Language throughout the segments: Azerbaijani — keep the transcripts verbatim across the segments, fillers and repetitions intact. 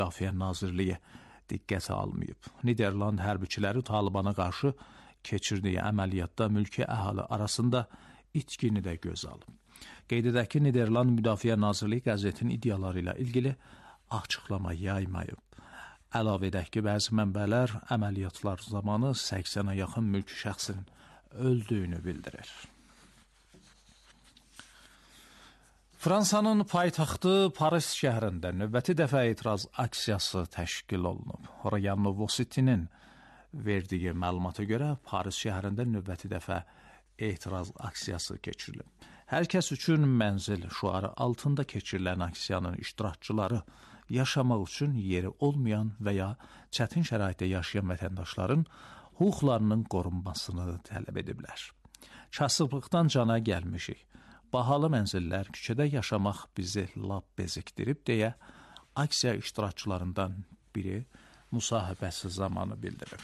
Müdafiə Nazirliyi diqqətə almayıb. Niderland hərbiçiləri Talibana qarşı keçirdiyi əməliyyatda mülki əhali arasında itkini də göz alıb. Qeyd edək ki, Niderland Müdafiə Nazirliyi qəzetin iddiaları ilə ilgili açıqlama yaymayıb. Əlavə edək ki, bəzi mənbələr əməliyyatlar zamanı səksənə yaxın mülki şəxsin öldüyünü bildirir. Fransanın paytaxtı Paris şəhərində növbəti dəfə etiraz aksiyası təşkil olunub. Royan Novositinin verdiyi məlumata görə Paris şəhərində növbəti dəfə etiraz aksiyası keçirilib. Hər kəs üçün mənzil şüarı altında keçirilən aksiyanın iştirakçıları yaşamaq üçün yeri olmayan və ya çətin şəraitdə yaşayan vətəndaşların hüquqlarının qorunmasını tələb ediblər. Kasıblıqdan cana gəlmişik. Bahalı mənzillər, küçədə yaşamaq bizi lap bezikdirib deyə aksiya iştirakçılarından biri müsahibəsi zamanı bildirib.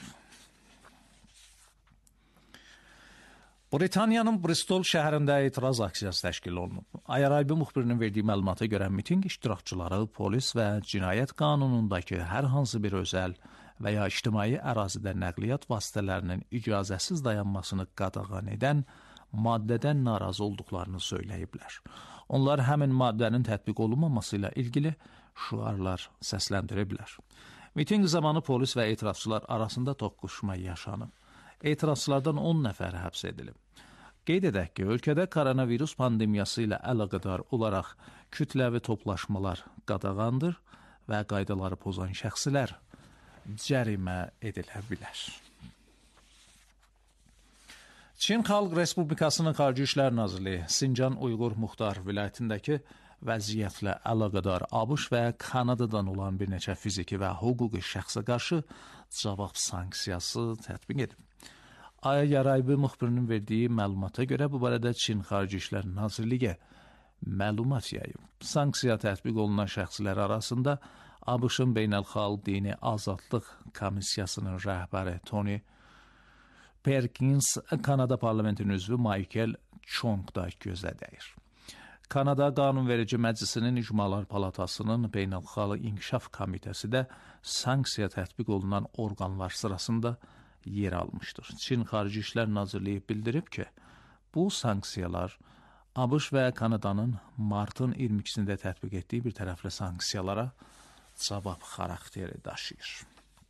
Britaniyanın Bristol şəhərində etiraz aksiyası təşkil olunub. Ayaraybi müxbirinin verdiyi məlumata görə miting iştirakçıları polis və cinayət qanunundakı hər hansı bir özəl və ya ictimai ərazidə nəqliyyat vasitələrinin icazəsiz dayanmasını qadağan edən maddədən narazı olduqlarını söyləyiblər. Onlar həmin maddənin tətbiq olunmaması ilə ilgili şüarlar səsləndiriblər. Miting zamanı polis və etirazçılar arasında toqquşma yaşanıb. Etirazçılardan on nəfər həbs edilib. Qeyd edək ki, ölkədə koronavirus pandemiyası ilə əlaqədar olaraq kütləvi toplaşmalar qadağandır və qaydaları pozan şəxslər cərimə edilə bilər. Çin Xalq Respublikasının Xarici İşlər Nazirliyi Sincan Uyğur Muxtar vilayətindəki vəziyyətlə əlaqədar ABŞ və Kanadadan olan bir neçə fiziki və hüquqi şəxsə qarşı cavab sanksiyası tətbiq edib. Ayaraybi müxbirinin verdiyi məlumata görə bu barədə Çin Xarici İşlər Nazirliyi məlumat yayıb. Sanksiya tətbiq olunan şəxslər arasında ABŞ-ın Beynəlxalq Dini Azadlıq Komissiyasının rəhbəri Tony Perkins, Kanada parlamentinin üzvü Michael Chong da gözə dəyir. Kanada Qanunverici Məclisinin İcmalar Palatasının Beynəlxalq İnkişaf Komitəsi də sanksiya tətbiq olunan orqanlar sırasında yer almışdır. Çin Xarici İşlər Nazirliyi bildirib ki, bu sanksiyalar ABŞ və Kanadanın martın iyirmi ikisində tətbiq etdiyi bir tərəfli sanksiyalara cavab xarakteri daşıyır.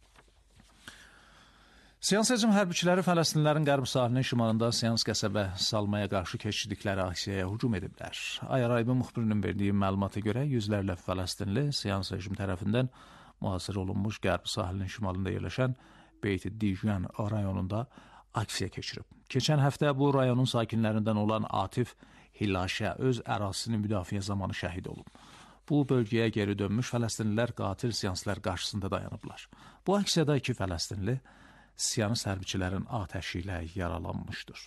Siyans rejim hərbiçiləri Fələstinlərin qərb sahilinin şimalında Siyans qəsəbə salmaya qarşı keçirdikləri aksiyaya hücum ediblər. Ayaraybi müxbirinin verdiyi məlumata görə yüzlərlə Fələstinli Siyans rejim tərəfindən mühasirə olunmuş qərb sahilinin şimalında yerləşən Beyt Dijan rayonunda aksiya keçirib. Keçən həftə bu rayonun sakinlərindən olan Atif Hilaşə öz ərazisini müdafiə zamanı şəhid olub. Bu bölgəyə geri dönmüş Fələstinlilər qatil siyanslar qarşısında dayanıblar. Bu aksiyada iki Fələstinli Siyonist hərbiçilərin atəşi ilə yaralanmışdır.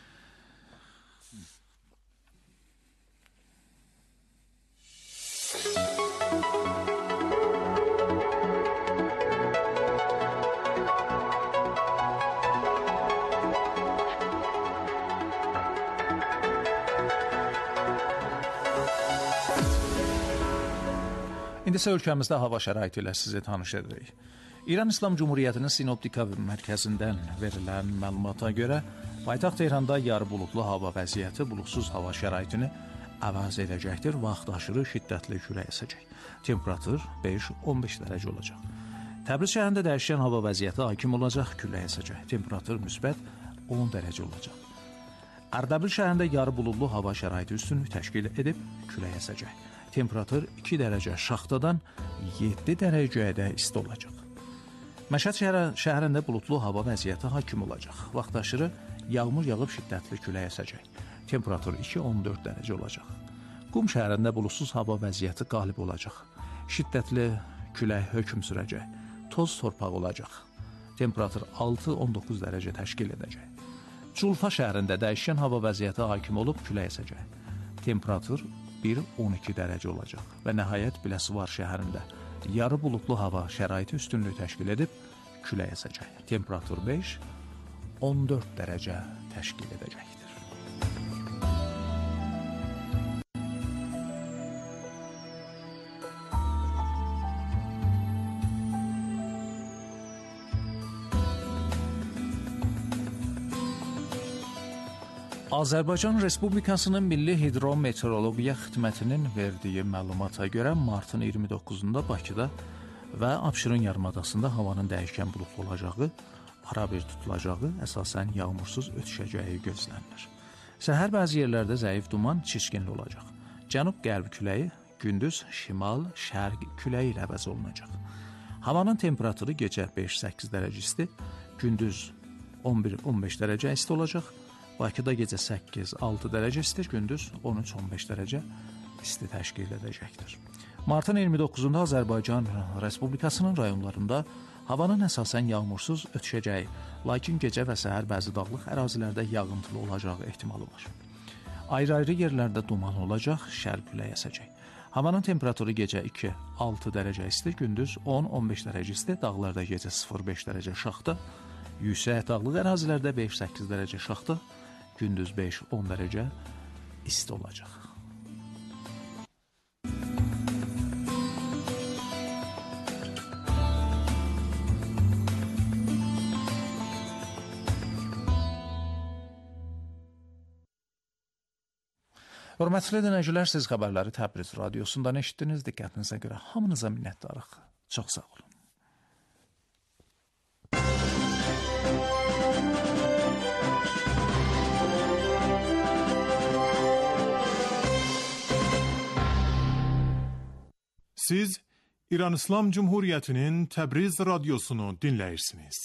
İndi isə ölkəmizdə hava şəraiti ilə sizi tanış edirik. İran İslam Cumhuriyyətinin Sinoptika mərkəzindən verilən məlumata görə paytaxt Tehranda yarı buludlu hava vəziyyəti buludsuz hava şəraitini əvəz edəcəkdir. Vaxt aşırı şiddətli külək əsəcək. Temperatur beş on beş dərəcə olacaq. Təbriz şəhərində dəyişən hava vəziyyəti hakim olacaq, külək əsəcək. Temperatur müsbət on dərəcə olacaq. Ərdəbil şəhərində yarı buludlu hava şəraiti üstünlük təşkil edib, külək əsəcək. Temperatur iki dərəcə şaxtadan yeddi dərəcəyə isti olacaq. Məşhəd şəhərində buludlu hava vəziyyəti hakim olacaq. Vaxt aşırı yağmur yağıb şiddətli külək əsəcək. Temperatur iki on dörd dərəcə olacaq. Qum şəhərində buludsuz hava vəziyyəti qalib olacaq. Şiddətli külək hökm sürəcək. Toz torpaq olacaq. Temperatur altı on doqquz dərəcə təşkil edəcək. Culfa şəhərində dəyişən hava vəziyyəti hakim olub, külək əsəcək. Temperatur bir on iki dərəcə olacaq. Və nəhayət Biləsuvar şəhərində yarı buludlu hava şəraiti üstünlüyü təşkil edib, külək əsəcək. Temperatur beş on dörd dərəcə təşkil edəcəkdir. Azərbaycan Respublikasının Milli Hidrometeorologiya Xidmətinin verdiyi məlumata görə martın iyirmi doqquzunda Bakıda və Abşeron yarımadasında havanın dəyişkən buludlu olacağı, ara bir tutulacağı, əsasən yağmursuz ötüşəcəyi gözlənilir. Səhər bəzi yerlərdə zəif duman, çirkli olacaq. Cənub-qərb küləyi gündüz şimal-şərq küləyi ilə əvəz olunacaq. Havanın temperaturu gecə beş səkkiz dərəcə isti, gündüz on bir on beş dərəcə isti olacaq. Bakıda gecə səkkiz altı dərəcə isti, gündüz on üç on beş dərəcə isti təşkil edəcəkdir. Martın iyirmi doqquzunda Azərbaycan Respublikasının rayonlarında havanın əsasən yağmursuz ötüşəcəyi, lakin gecə və səhər bəzi dağlıq ərazilərdə yağıntılı olacağı ehtimalı var. Ayrı-ayrı yerlərdə duman olacaq, şərq küləyi əsəcək. Havanın temperaturu gecə iki altı dərəcə isti, gündüz on on beş dərəcə isti, dağlarda gecə sıfır beş dərəcə şaxta, yüksək dağlıq ərazilərdə beş səkkiz dərəcə şaxta, gündüz beş on dərəcə isti olacaq. Hörmətli dinləyicilər, siz xəbərləri Təbriz radiosundan eşitdiniz. Diqqətinizə görə hamınıza minnətdarıq. Çox sağ olun. Siz İran İslam Cumhuriyeti'nin Təbriz radyosunu dinləyirsiniz.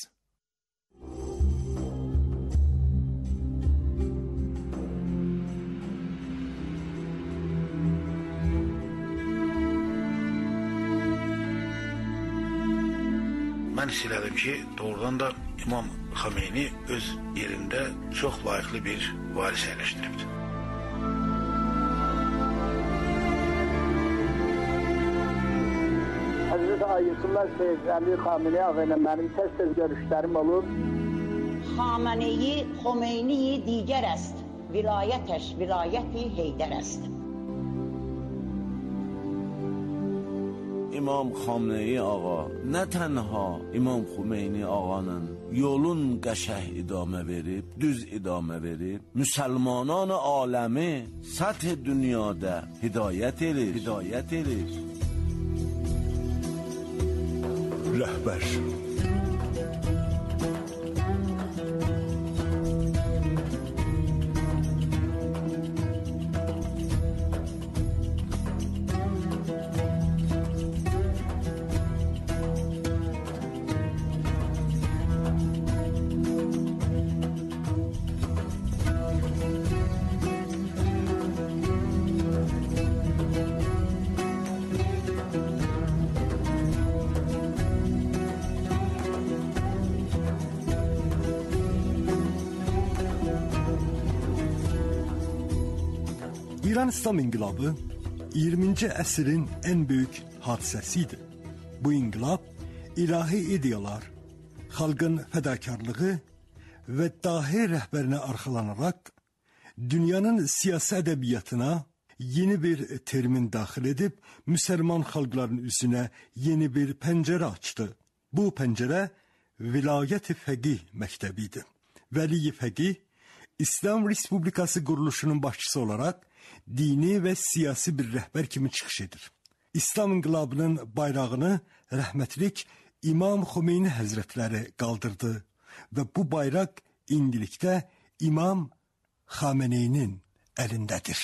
Mən hiss elədim ki, doğrudan da İmam Xameyni öz yerində çox layiqli bir varis əyləşdiribdir. Hazreti Ayətullah Seyyid Əli Xameyni ağa ilə mənim tez-tez görüşlərim olur. Xameneyi, Xomeyniyi digər است. Vilayətəş, vilayəti Heydər است. İmam Xamneyi ağa nə tənha İmam Xomeyni ağanın yolun qəşəh idamə verib, düz idamə verib, müsəlmanan aləmi səth dünyada hidayət edir, hidayət edir. Rəhbər. İran İslam İnqilabı iyirminci əsrin ən böyük hadisəsidir. Bu inqilab ilahi ideyalar, xalqın fədakarlığı və dahi rəhbərinə arxalanaraq dünyanın siyasi ədəbiyyatına yeni bir termin daxil edib müsəlman xalqların üzünə yeni bir pəncərə açdı. Bu pəncərə Vilayət-i Fəqih məktəbidir. Vəli-i Fəqih İslam Respublikası quruluşunun başçısı olaraq dini və siyasi bir rəhbər kimi çıxış edir. İslam inqilabının bayrağını rəhmətlik İmam Xomeyni Həzrətləri qaldırdı və bu bayraq indilikdə İmam Xameneyinin əlindədir.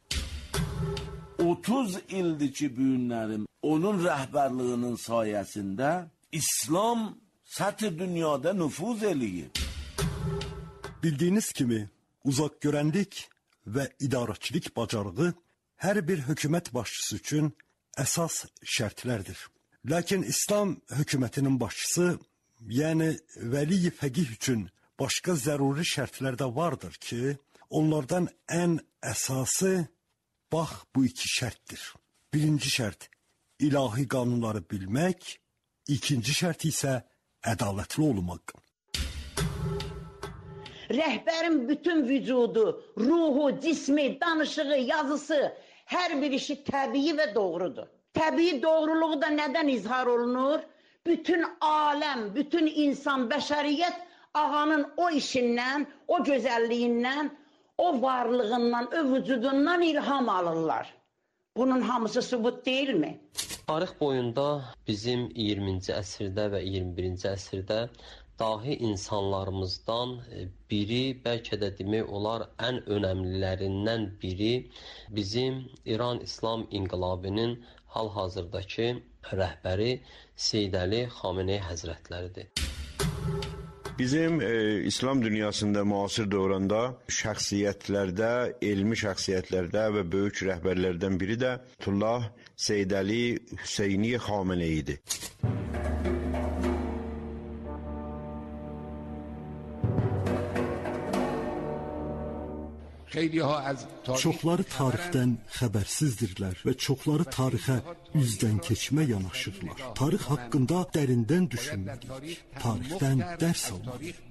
otuz ildir ki, büyünlərim onun rəhbərliyinin sayəsində İslam səth dünyada nüfuz eləyir. Bildiyiniz kimi uzaq görənlik və idarəçilik bacarığı hər bir hökumət başçısı üçün əsas şərtlərdir. Lakin İslam hökumətinin başçısı, yəni Vəli-i Fəqih üçün başqa zəruri şərtlər də vardır ki, onlardan ən əsası bax bu iki şərtdir. Birinci şərt ilahi qanunları bilmək, ikinci şərt isə ədalətli olmaq. Rəhbərin bütün vücudu, ruhu, cismi, danışığı, yazısı, hər bir işi təbii və doğrudur. Təbii doğruluğu da nədən izhar olunur? Bütün aləm, bütün insan, bəşəriyyət ağanın o işindən, o gözəlliyindən, o varlığından, o vücudundan ilham alırlar. Bunun hamısı sübut değil mi? Tarix boyunda bizim iyirminci əsrdə və iyirmi birinci əsrdə dahi insanlarımızdan biri, bəlkə də demək olar ən önəmlilərindən biri bizim İran İslam İnqilabının hal-hazırdakı rəhbəri Seyyid Əli Xamenei Həzrətləridir. Bizim e, İslam dünyasında müasir dövrəndə şəxsiyyətlərdə, elmi şəxsiyyətlərdə və böyük rəhbərlərdən biri də Ayətullah Seyyid Əli Hüseyni Xamenei'dir. Çoxları tarixdən xəbərsizdirlər və çoxları tarixə üzdən keçmə yanaşırlar. Tarix haqqında dərindən düşünməliyik. Tarixdən dərs almalıyıq.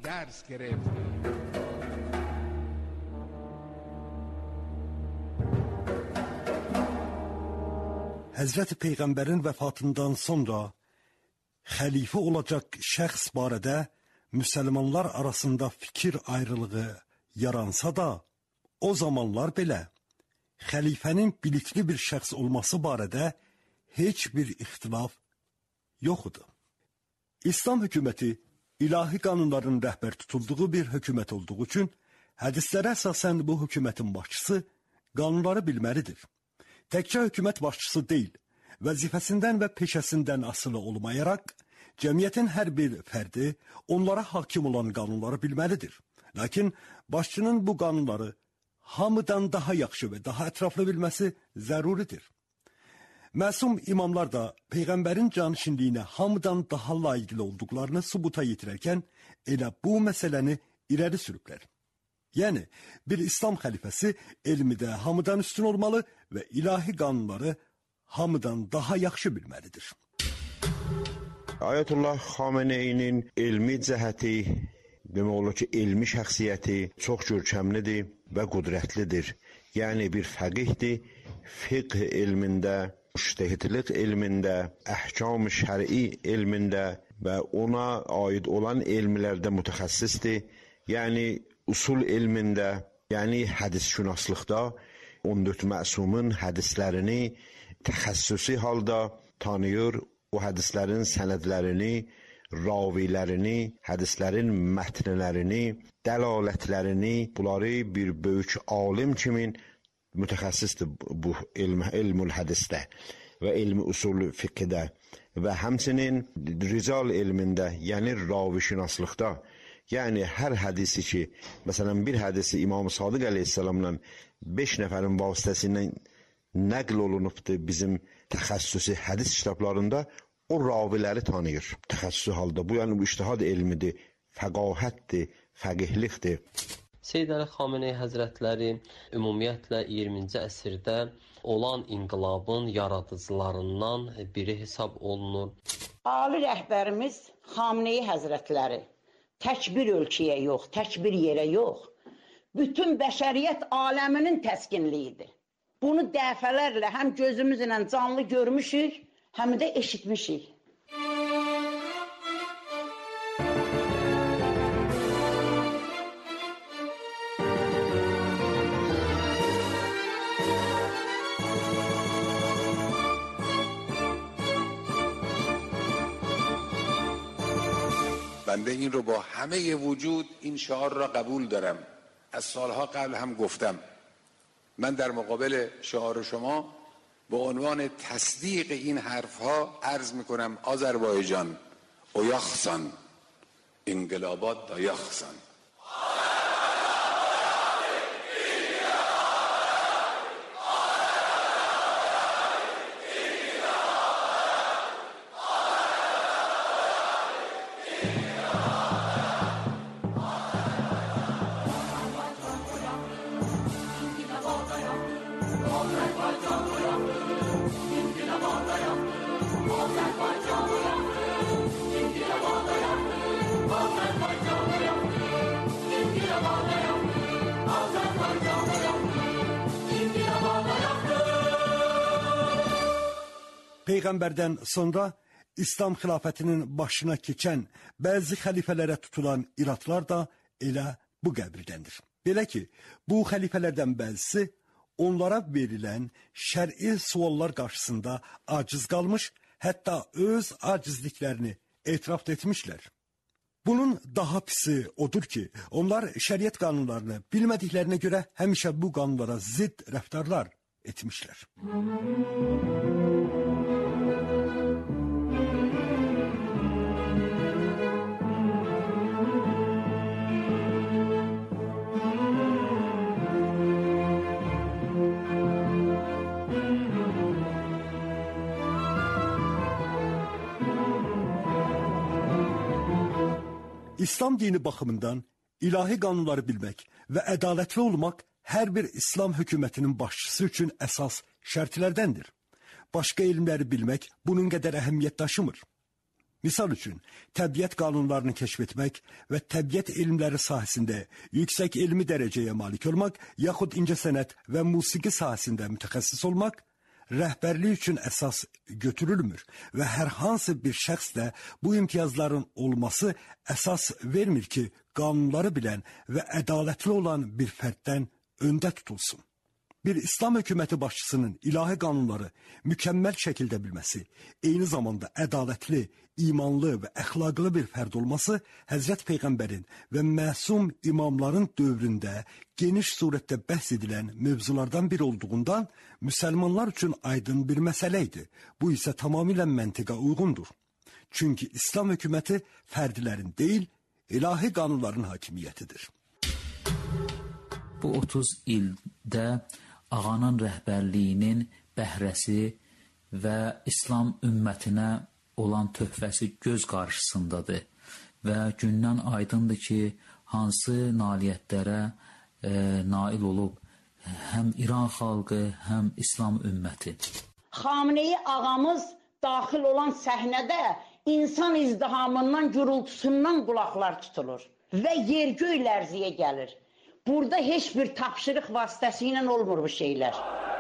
Həzrəti Peyğəmbərin vəfatından sonra xəlifə olacaq şəxs barədə müsəlmanlar arasında fikir ayrılığı yaransa da, o zamanlar belə xəlifənin bilikli bir şəxs olması barədə heç bir ixtilaf yox idi. İslam hökuməti ilahi qanunların rəhbər tutulduğu bir hökumət olduğu üçün hədislərə əsasən bu hökumətin başçısı qanunları bilməlidir. Təkcə hökumət başçısı deyil, vəzifəsindən və peşəsindən asılı olmayaraq cəmiyyətin hər bir fərdi onlara hakim olan qanunları bilməlidir. Lakin başçının bu qanunları hamıdan daha yaxşı və daha ətraflı bilməsi zəruridir. Məsum imamlar da Peyğəmbərin canişinliyinə hamıdan daha layiqli olduqlarını sübuta yetirərkən elə bu məsələni irəli sürüblər. Yəni, bir İslam xəlifəsi elmidə hamıdan üstün olmalı və ilahi qanunları hamıdan daha yaxşı bilməlidir. Ayətullah Xameneinin elmi cəhəti, demək olar ki, elmi şəxsiyyəti çox görkəmlidir və qudrətlidir. Yəni bir fəqihdir, fiqh elmində, müştəhidlik elmində, əhkam şəri elmində və ona aid olan elmlərdə mütəxəssisdir. Yəni usul elmində, yəni hədisşünaslıqda on dörd məsumun hədislərini təxəssüsi halda tanıyır, o hədislərin sənədlərini, ravilərini, hədislərin mətnlərini, dəlalətlərini, bunları bir böyük alim kimin mütəxəssisdir bu elm, elmül hədisdə və elmi usul fiqhdə və həmçinin rical elmində, yəni ravişünaslıqda, yəni hər hədisi ki, məsələn bir hədisi İmam Sadiq əleyhissalamla beş nəfərin vasitəsindən nəql olunubdur bizim təxəssüsi hədis kitablarında, o raviləri tanıyır təxəssüsü halda. Bu yəni bu ictihad elmidir, fəqahətdir, fəqihlikdir. Seyyid Əli Xamenei Həzrətləri ümumiyyətlə iyirminci əsrdə olan inqilabın yaradıcılarından biri hesab olunur. Ali rəhbərimiz Xamenei Həzrətləri tək bir ölkəyə yox, tək bir yerə yox, bütün bəşəriyyət aləminin təskinliyidir. Bunu dəfələrlə həm gözümüzlə canlı görmüşük, həm də eşitmişik. بنده این رو با همه وجود این شعار را قبول دارم. از سالها قبل هم گفتم. من در مقابل شعار شما به عنوان تصدیق این حرفها عرض میکنم آذربایجان اویاخسان انقلابات دایاخسان. Peyğəmbərdən sonra İslam xilafətinin başına keçən bəzi xəlifələrə tutulan iradlar da elə bu qəbirdəndir. Belə ki, bu xəlifələrdən bəzisi onlara verilən şər'i suallar qarşısında aciz qalmış, hətta öz acizliklərini etiraf etmişlər. Bunun daha pisi odur ki, onlar şəriət qanunlarını bilmədiklərinə görə həmişə bu qanunlara zidd rəftarlar etmişlər. İslam dini baxımından ilahi qanunları bilmək və ədalətli olmaq hər bir İslam hökumətinin başçısı üçün əsas şərtlərdəndir. Başqa elmləri bilmək bunun qədər əhəmiyyət daşımır. Misal üçün, təbiət qanunlarını kəşf etmək və təbiət elmləri sahəsində yüksək elmi dərəcəyə malik olmaq, yaxud incəsənət və musiqi sahəsində mütəxəssis olmaq rəhbərlik üçün əsas götürülmür və hər hansı bir şəxsdə bu imtiyazların olması əsas vermir ki, qanunları bilən və ədalətli olan bir fərddən öndə tutulsun. Bir İslam hökuməti başçısının ilahi qanunları mükəmməl şəkildə bilməsi, eyni zamanda ədalətli, imanlı və əxlaqlı bir fərd olması Həzrət Peyğəmbərin və məsum imamların dövründə geniş surətdə bəhs edilən mövzulardan biri olduğundan müsəlmanlar üçün aydın bir məsələ idi. Bu isə tamamilə məntiqə uyğundur. Çünki İslam hökuməti fərdlərin deyil, ilahi qanunların hakimiyyətidir. Bu otuz ildə ağanın rəhbərliyinin bəhrəsi və İslam ümmətinə olan töhfəsi göz qarşısındadır və gündən aydındır ki, hansı nailiyyətlərə e, nail olub həm İran xalqı, həm İslam ümməti. Xameneyi ağamız daxil olan səhnədə insan izdihamından, gürültüsündən qulaqlar tutulur və yer göy lərziyə gəlir. Burada heç bir tapşırıq vasitəsilə olmur bu şeylər.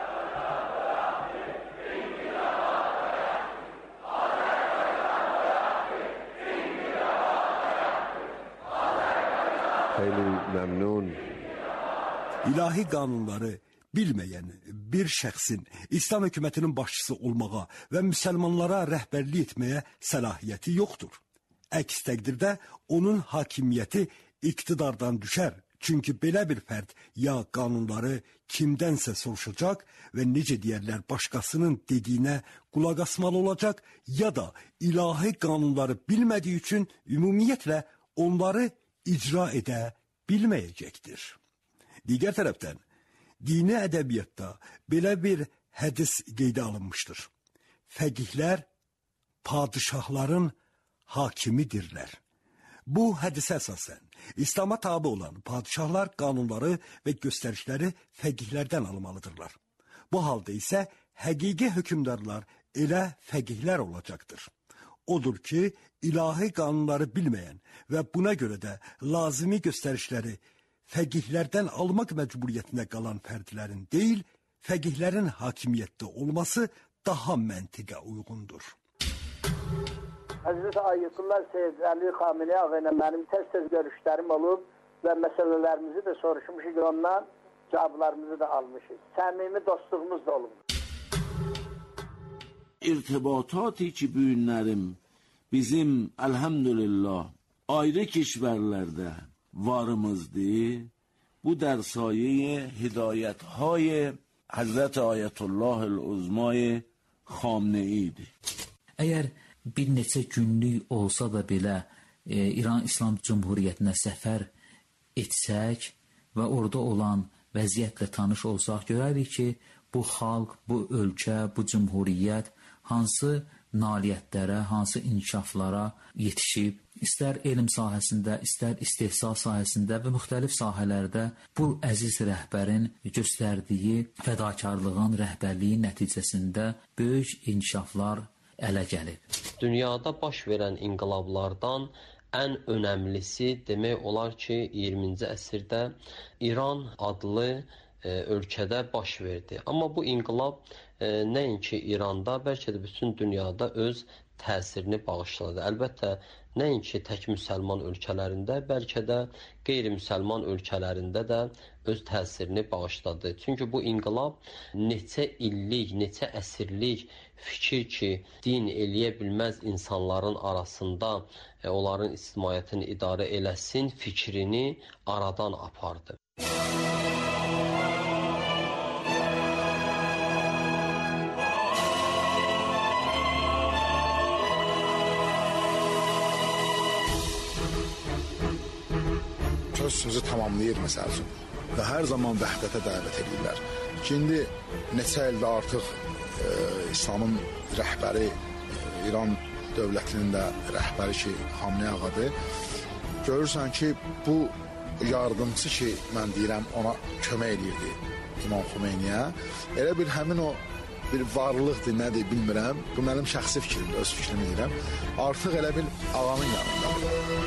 Xeyli məmnun. İlahi qanunları bilməyən bir şəxsin İslam hökumətinin başçısı olmağa və müsəlmanlara rəhbərlik etməyə səlahiyyəti yoxdur. Əks təqdirdə onun hakimiyyəti iqtidardan düşər. Çünki belə bir fərd ya qanunları kimdənsə soruşacaq və necə deyərlər başqasının dediyinə qulaq asmalı olacaq, ya da ilahi qanunları bilmədiyi üçün ümumiyyətlə onları icra edə bilməyəcəkdir. Digər tərəfdən, dini ədəbiyyatda belə bir hədis qeydə alınmışdır. Fəqihlər padişahların hakimidirlər. Bu hədisə əsasən İslama tabe olan padişahlar qanunları və göstərişləri fəqihlərdən almalıdırlar. Bu halda isə həqiqi hökümdarlar elə fəqihlər olacaqdır. Odur ki, ilahi qanunları bilməyən və buna görə də lazımi göstərişləri fəqihlərdən almaq məcburiyyətinə qalan fərdlərin deyil, fəqihlərin hakimiyyətdə olması daha məntiqə uyğundur. Həzrət Ayətullah Seyyid Əli Xameneyi ağa ilə mənim tez-tez görüşlərim olub və məsələlərimizi də soruşmuşuq, ondan cavablarımızı da almışıq. Səmimi dostluğumuz da olub. İrtibatati ki bu günlərim bizim elhamdülillah ayrı kişverlərdə varımızdır. Bu در سایه هدایت های حضرت آیت الله العظمای خامنه‌ایdir. Əgər bir neçə günlük olsa da belə e, İran İslam Cumhuriyyətinə səfər etsək və orada olan vəziyyətlə tanış olsaq, görərik ki, bu xalq, bu ölkə, bu cumhuriyyət hansı nailiyyətlərə, hansı inkişaflara yetişib, istər elm sahəsində, istər istehsal sahəsində və müxtəlif sahələrdə bu əziz rəhbərin göstərdiyi fədakarlığın, rəhbərliyin nəticəsində böyük inkişaflar ələ gəlib. Dünyada baş verən inqilablardan ən önəmlisi demək olar ki, iyirminci əsrdə İran adlı e, ölkədə baş verdi. Amma bu inqilab e, nəinki İranda, bəlkə də bütün dünyada öz təsirini bağışladı. Əlbəttə, nəinki tək müsəlman ölkələrində, bəlkə də qeyri-müsəlman ölkələrində də öz təsirini bağışladı. Çünki bu inqilab neçə illik, neçə əsrlik fikir ki, din eləyə bilməz insanların arasında e, onların ictimaiyyətini idarə eləsin fikrini aradan apardı. Söz sözü tamamlayır məsəl üçün və hər zaman vəhdətə dəvət edirlər. İndi neçə ildə artıq e, İslamın rəhbəri, e, İran dövlətinin də rəhbəri ki, Xamenei ağadır. Görürsən ki, bu yardımçı ki, mən deyirəm, ona kömək edirdi İmam Xomeyniyə. Elə bir həmin o bir varlıqdır, nədir bilmirəm. Bu mənim şəxsi fikrimdir, öz fikrimi deyirəm. Artıq elə bir ağanın yanındadır.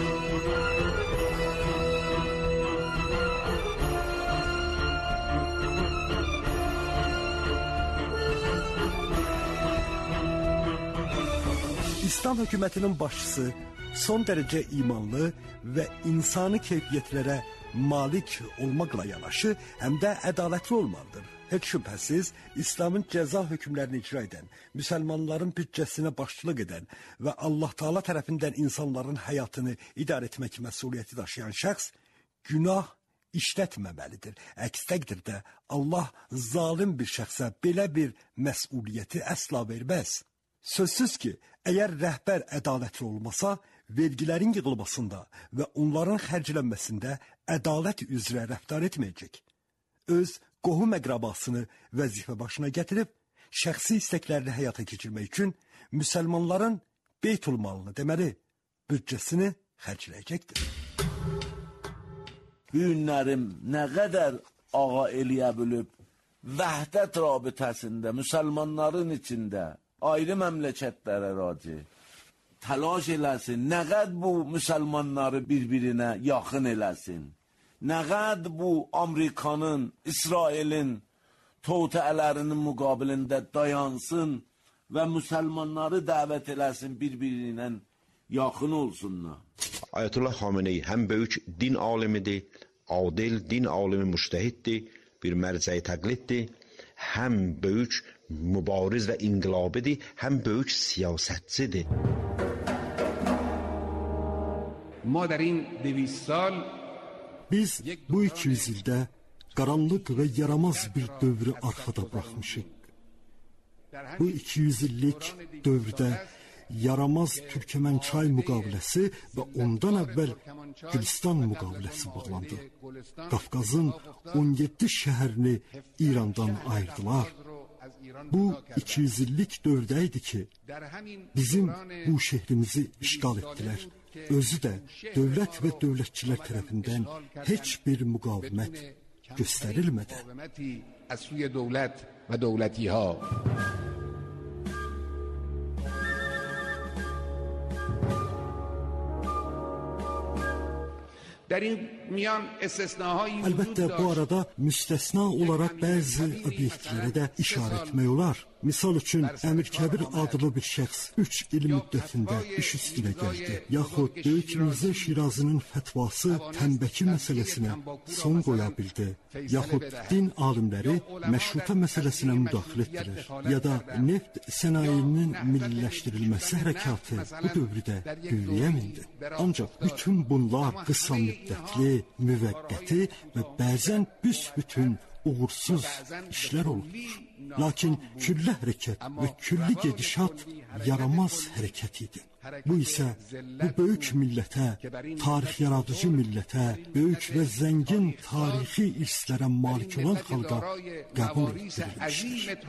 İslam hökumətinin başçısı son dərəcə imanlı və insani keyfiyyətlərə malik olmaqla yanaşı, həm də ədalətli olmalıdır. Heç şübhəsiz, İslamın cəza hökmlərini icra edən, müsəlmanların büdcəsinə başçılıq edən və Allah Taala tərəfindən insanların həyatını idarə etmək məsuliyyəti daşıyan şəxs günah işlətməməlidir. Əks təqdirdə Allah zalim bir şəxsə belə bir məsuliyyəti əsla verməz. Sözsüz ki, əgər rəhbər ədalətli olmasa, vergilərin yığılmasında və onların xərclənməsində ədalət üzrə rəftar etməyəcək. Öz qohum əqrabasını vəzifə başına gətirib, şəxsi istəklərini həyata keçirmək üçün müsəlmanların Beytulmalını deməli, büdcəsini xərcləyəcəkdir. Bu günlərim nə qədər ağa eləyə bilib, vəhdət rabitəsində, müsəlmanların içində, ayrı məmləkətlərə raci təlaş eləsin, nə qəd bu müsəlmanları bir-birinə yaxın eləsin, nə qəd bu Amerikanın, İsrailin tövtələrinin müqabilində dayansın və müsəlmanları dəvət eləsin, bir-birinə yaxın olsunlar. Ayətullah Xamenei həm böyük din alimidir, adil din alimi müştəhiddir, bir mərcəyi təqliddir, həm böyük mübariz və inqilabidir, həm böyük siyasətçidir. Biz bu iki yüz ildə qaranlıq və yaramaz bir dövrü arxada buraxmışıq. Bu iki yüz illik dövrdə yaramaz Türkmençay müqaviləsi və ondan əvvəl Gülistan müqaviləsi bağlandı. Qafqazın on yeddi şəhərini İrandan ayırdılar. Bu iki yüz illik dövrdə idi ki, bizim bu şehrimizi işgal etdilər. Özü də dövlət və dövlətçilər tərəfindən heç bir müqavimət göstərilmədi. Əlbəttə, bu arada müstəsna olaraq bəzi obyektlərə də işarə etmək olar. Misal üçün, Əmir Kəbir adlı bir şəxs üç il müddətində iş üstünə gəldi. Yaxud Böyük Mirzə Şirazının fətvası tənbəki məsələsinə son qoya bildi. Yaxud din alimləri məşruta məsələsinə müdaxilə etdirir. Ya da neft sənayinin milliləşdirilməsi hərəkatı bu dövrdə güllüyə mindi. Ancaq bütün bunlar qısa müddətli, müvəqqəti və bəzən büsbütün uğursuz işlər olubdur. Lakin külli hərəkət və külli gedişat yaramaz hərəkət idi. Bu isə bu böyük millətə, tarix yaradıcı millətə, böyük və zəngin tarixi irslərə malik olan xalqa qəbul edilmişdir.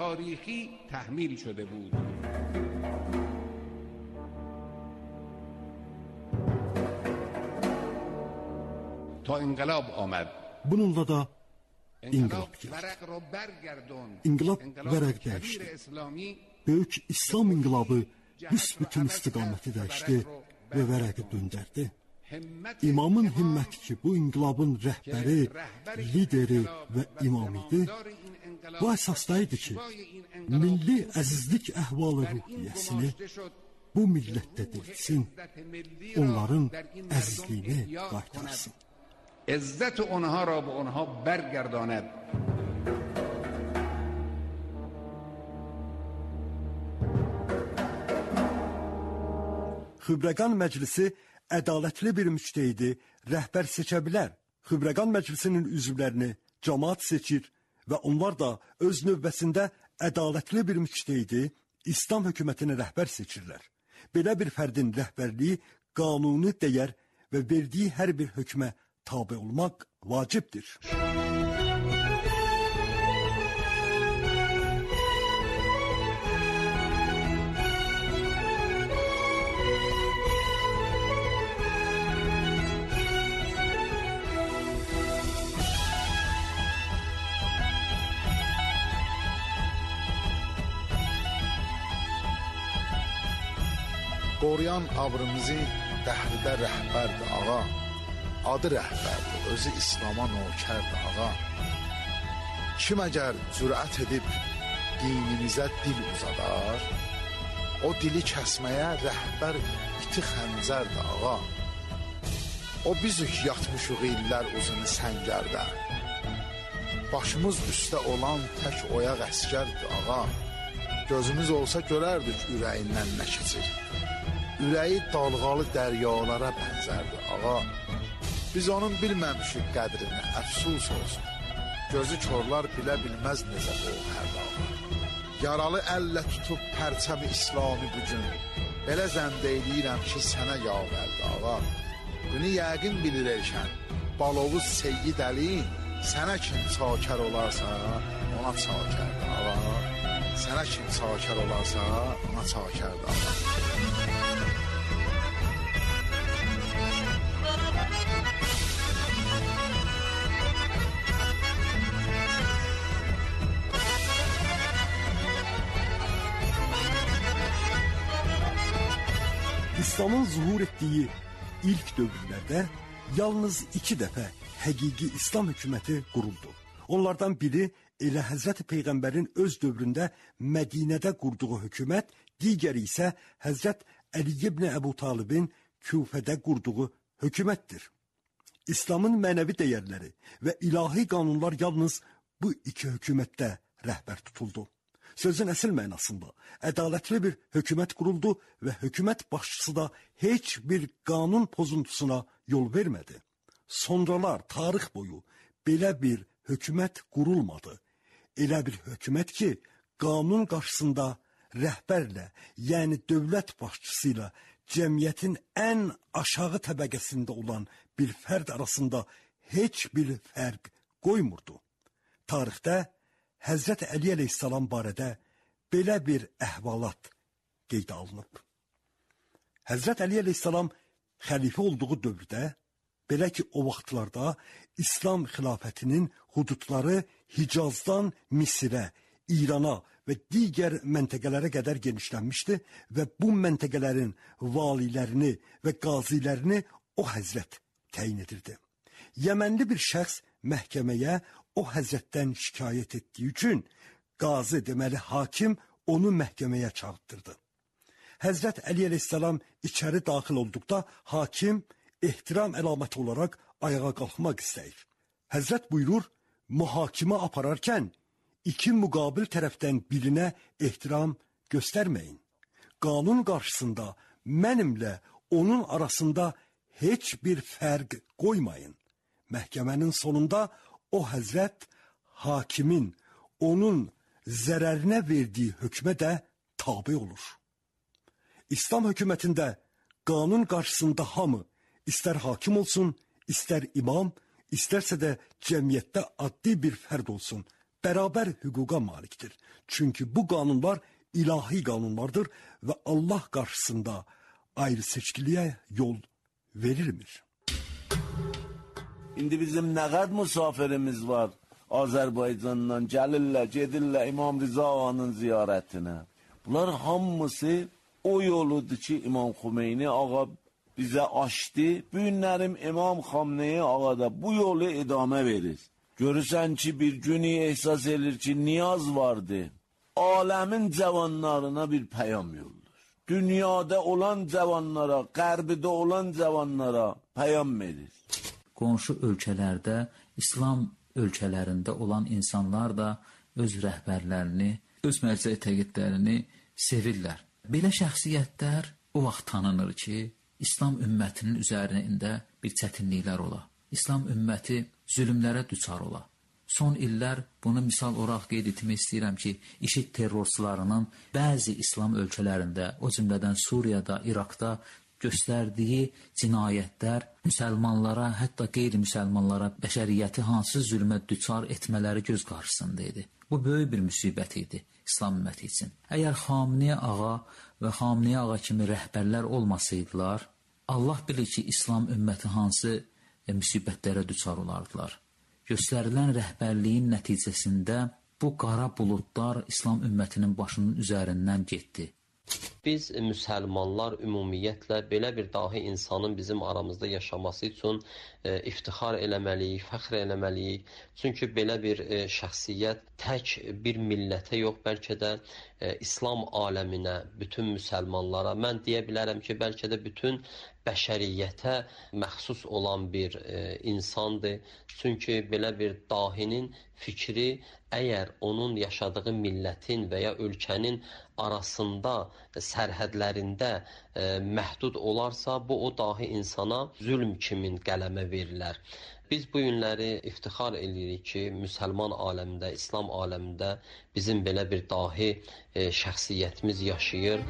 Bununla da İnqilab gəldi. İnqilab vərəq dəyişdi. Böyük İslam inqilabı büsbütün istiqaməti dəyişdi və vərəqi döndərdi. İmamın himməti ki, bu inqilabın rəhbəri, lideri və imam idi, bu əsasdaydı ki, milli əzizlik əhvalı ruhiyyəsini bu millətdə dirilsin, onların əzizliyini qaytarsın. عزت اونها را به اونها برگرداند. Xübrəqan Məclisi ədalətli bir müçtehidi rəhbər seçə bilər. Xübrəqan Məclisinin üzvlərini cəmaət seçir və onlar da öz növbəsində ədalətli bir müçtehidi İslam hökumətinə rəhbər seçirlər. Belə bir fərdin rəhbərliyi qanuni dəyər və verdiyi hər bir hökmə tabe olmaq vacibdir. Qoruyan abrımızı dəhridə rəhbərdir ağa. Adı rəhbərdir, özü İslama nökərdir ağa. Kim əgər cürət edib dinimizə dil uzadar, o dili kəsməyə rəhbər iti xəncərdir ağa. O bizük yatmışıq illər uzunu səngərdə. Başımız üstə olan tək oyaq əskərdir ağa. Gözümüz olsa görərdik ürəyindən nə keçir. Ürəyi dalğalı dəryalara bənzərdir ağa. Biz onun bilməmişik qədrini, əfsus olsun. Gözü korlar bilə bilməz necə o hər dağa. Yaralı əllə tutub pərçəmi İslami bugün, belə zənd eyləyirəm ki, sənə yavərdi ağa. Bunu yəqin bilir erkən, Balovuz Seyyid Əli, sənə kim çakər olarsa, ona çakərdi ağa. Sənə kim çakər olarsa, ona çakərdi ağa. İslamın zuhur etdiyi ilk dövrlərdə yalnız iki dəfə həqiqi İslam hökuməti quruldu. Onlardan biri elə Həzrəti Peyğəmbərin öz dövründə Mədinədə qurduğu hökumət, digəri isə Həzrət Əli ibn Əbu Talibin Küfədə qurduğu hökumətdir. İslamın mənəvi dəyərləri və ilahi qanunlar yalnız bu iki hökumətdə rəhbər tutuldu. Sözün əsl mənasında ədalətli bir hökumət quruldu və hökumət başçısı da heç bir qanun pozuntusuna yol vermədi. Sonralar tarix boyu belə bir hökumət qurulmadı. Elə bir hökumət ki, qanun qarşısında rəhbərlə, yəni dövlət başçısı ilə cəmiyyətin ən aşağı təbəqəsində olan bir fərd arasında heç bir fərq qoymurdu. Tarixdə Həzrət Əli əleyhissalam barədə belə bir əhvalat qeydə alınıb. Həzrət Əli əleyhissalam xəlifə olduğu dövrdə, belə ki o vaxtlarda İslam xilafətinin hududları Hicazdan Misirə, İrana və digər məntəqələrə qədər genişlənmişdi və bu məntəqələrin valilərini və qazilərini o həzrət təyin edirdi. Yəmənli bir şəxs məhkəməyə o həzrətdən şikayət etdiyi üçün qazi, deməli hakim onu məhkəməyə çağırtdırdı. Həzrət Əli əleyhissalam içəri daxil olduqda hakim ehtiram əlaməti olaraq ayağa qalxmaq istəyir. Həzrət buyurur, mühakimə apararkən iki müqabil tərəfdən birinə ehtiram göstərməyin. Qanun qarşısında mənimlə onun arasında heç bir fərq qoymayın. Məhkəmənin sonunda o həzrət hakimin onun zərərinə verdiyi hökmə də tabe olur. İslam hökumətində qanun qarşısında hamı, istər hakim olsun, istər imam, istərsə də cəmiyyətdə addi bir fərd olsun, bərabər hüquqa malikdir. Çünki bu qanunlar ilahi qanunlardır və Allah qarşısında ayrı seçkiliyə yol verilmir. İndi bizim nə qədər müsafirimiz var Azərbaycandan, gəlirlər, gedirlər İmam Rıza ağanın ziyarətinə. Bunlar hamısı o yoludur ki, İmam Xümeyni ağa bizə açdı. Bu günlərim İmam Xamneyi ağa da bu yolu idamə verir. Görürsən ki, bir günü ehsas edir ki, niyaz vardı. Aləmin cavanlarına bir pəyam yoldur. dünyada olan cavanlara, qərbdə olan cavanlara pəyam verir. Qonşu ölkələrdə, İslam ölkələrində olan insanlar da öz rəhbərlərini, öz mərcə təqidlərini sevirlər. Belə şəxsiyyətlər o vaxt tanınır ki, İslam ümmətinin üzərində bir çətinliklər ola. İslam ümməti zülmlərə düçar ola. Son illər bunu misal olaraq qeyd etmək istəyirəm ki, IŞİD terrorçularının bəzi İslam ölkələrində, o cümlədən Suriyada, İraqda göstərdiyi cinayətlər müsəlmanlara, hətta qeyri-müsəlmanlara bəşəriyyəti hansı zülmə düçar etmələri göz qarşısında idi. Bu böyük bir müsibət idi İslam ümməti üçün. Əgər Xamenei ağa və Xamenei ağa kimi rəhbərlər olmasaydılar, Allah bilir ki, İslam ümməti hansı e, müsibətlərə düçar olardılar. Göstərilən rəhbərliyin nəticəsində bu qara buludlar İslam ümmətinin başının üzərindən getdi. Biz müsəlmanlar ümumiyyətlə belə bir dahi insanın bizim aramızda yaşaması üçün e, iftixar eləməliyik, fəxr eləməliyik. Çünki belə bir e, şəxsiyyət tək bir millətə yox, bəlkə də e, İslam aləminə, bütün müsəlmanlara, mən deyə bilərəm ki, bəlkə də bütün bəşəriyyətə məxsus olan bir e, insandır. Çünki belə bir dahinin fikri əgər onun yaşadığı millətin və ya ölkənin arasında, sərhədlərində e, məhdud olarsa, bu o dahi insana zülm kimin qələmə verilər. Biz bu günləri iftixar edirik ki, müsəlman aləmində, İslam aləmində bizim belə bir dahi e, şəxsiyyətimiz yaşayır.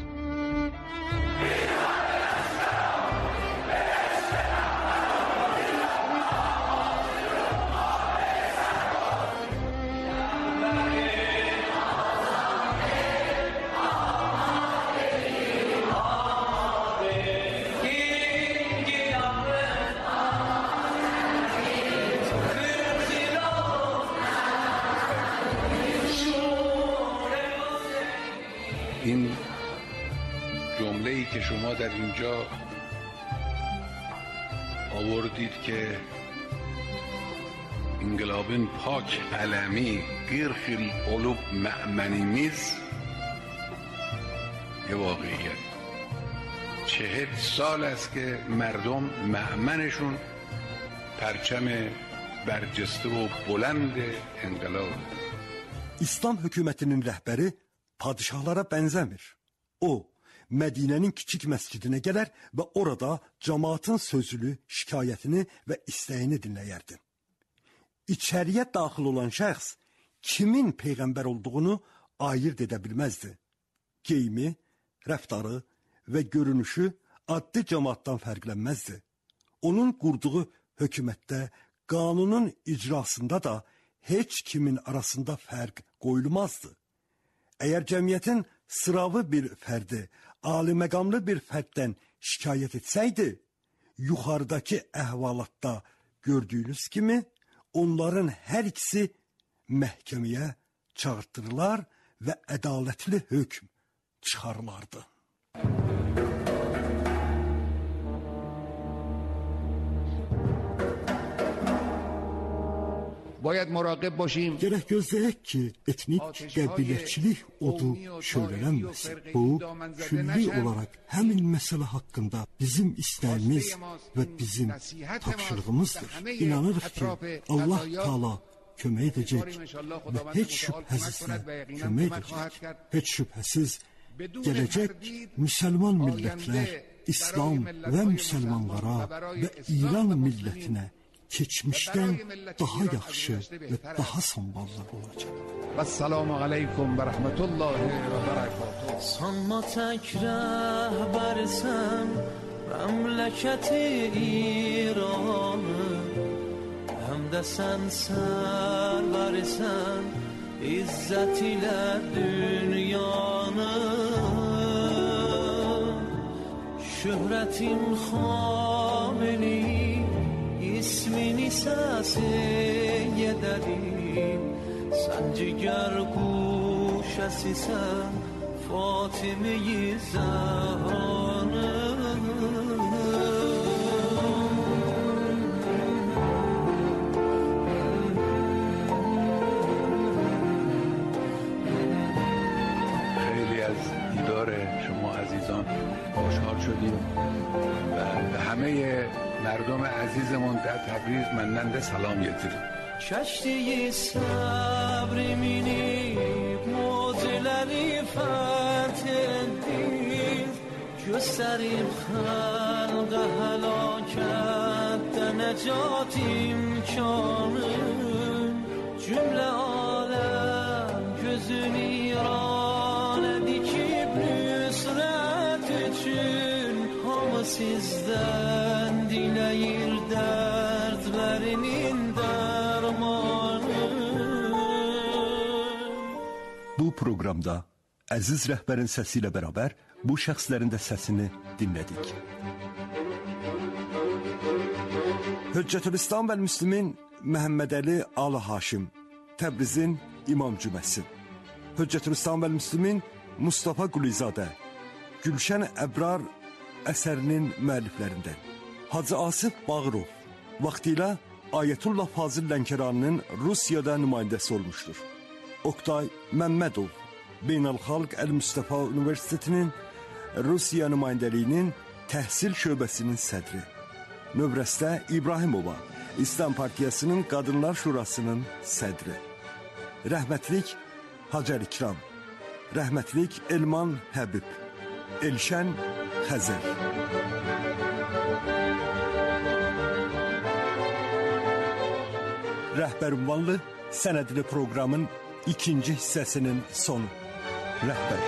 این جمله‌ای که شما در اینجا آوردید که انقلابın پاک علمی قرخ القلوب مأمنیمیز یه واقعیت. چهل سال است که مردم مأمنشون پرچم برجسته و بلند انقلاب. İslam hökumətinin rəhbəri padişahlara bənzəmir. O, Mədinənin kiçik məscidinə gələr və orada cəmaatın sözünü, şikayətini və istəyini dinləyərdi. İçəriyə daxil olan şəxs kimin peyğəmbər olduğunu ayırt edə bilməzdi. Geyimi, rəftarı və görünüşü addi cəmaatdan fərqlənməzdi. Onun qurduğu hökumətdə, qanunun icrasında da heç kimin arasında fərq qoyulmazdı. Əgər cəmiyyətin sıravı bir fərdi, aliməqamlı bir fərddən şikayət etsəydi, yuxarıdakı əhvalatda gördüyünüz kimi, onların hər ikisi məhkəməyə çağırtdırılar və ədalətli hökm çıxarılardı. باید مراقب باشیم. Gərək gözləyək ki, etnik qəbilətçilik odu şöylənməsin. Bu, külli olaraq həmin məsələ haqqında bizim istəyimiz və bizim tapşırığımızdır. İnanırıq ki, Allah Taala kömək edəcək və heç şübhəsizlə kömək edəcək. Heç şübhəsiz gələcək müsəlman millətlər, İslam və müsəlmanlara və İran millətinə keçmişdən daha yaxşı və daha samballı olacaq. Vəssalamu aleykum və rəhmətullahi və bərəkatuhu. Sanma tək rəhbərsən məmləkəti İranı, həm də sən sərvərsən izzət ilə dünyanı. Şöhrətin Xamenei İsmini səsiyə dərim, sən cigər quşəsisən Fatime-i Zəhranı. خیلی از دیدار شما عزیزان همه مردم عزیزمون در تبریز مننده سلام گرفتیم. کشتی صبر minib موجلری فتندید gösterim خلق هلاکت در نجات imkanı cümle alem gözün irane dikip nüsret için hamı sizden dileyir dertlerinin dermanı. Bu proqramda əziz rəhbərin səsi ilə bərabər bu şəxslərin də səsini dinlədik. Hüccətülislam və Müslümin Məhəmməd Əli Alı Haşim, Təbrizin İmam Cüməsi. Hüccətülislam və Müslümin Mustafa Qulizadə, Gülşən Əbrar əsərinin müəlliflərindən. Hacı Asif Bağırov, vaxtilə Ayətullah Fazil Lənkəranının Rusiyada nümayəndəsi olmuşdur. Oktay Məmmədov, Beynəlxalq Əl-Müstəfa Universitetinin Rusiya nümayəndəliyinin təhsil şöbəsinin sədri. Növrəstə İbrahimova, İslam Partiyasının Qadınlar Şurasının sədri. Rəhmətlik Hacər İkram, rəhmətlik Elman Həbib, Elşən Xəzər. Rəhbər ünvanlı sənədli proqramın ikinci hissəsinin sonu. Rəhbər.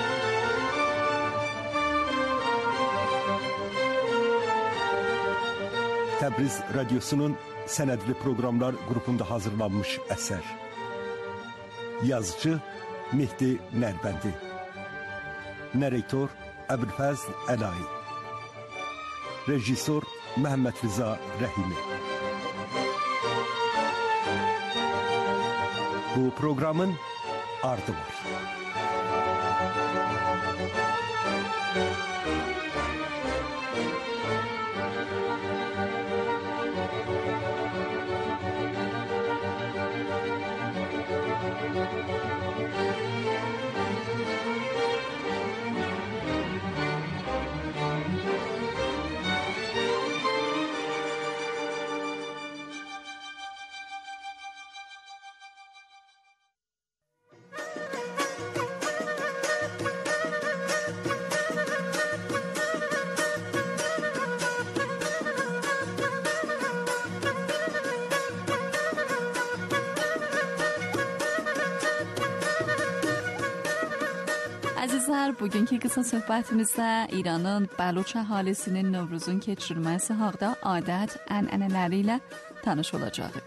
Təbriz Radyosu'nun sənədli proqramlar qrupunda hazırlanmış əsər. Yazıcı Mehdi Nərbəndi. Narrator Əbülfəzl Əlayi. Rejissor Məhəmməd Rıza Rəhimi. Bu proqramın ardı var. Əzizlər, bugünkü qısa söhbətimizdə İranın Bəluç əhalisinin Novruzun keçirilməsi haqda adət, ənənələri ilə tanış olacağıq.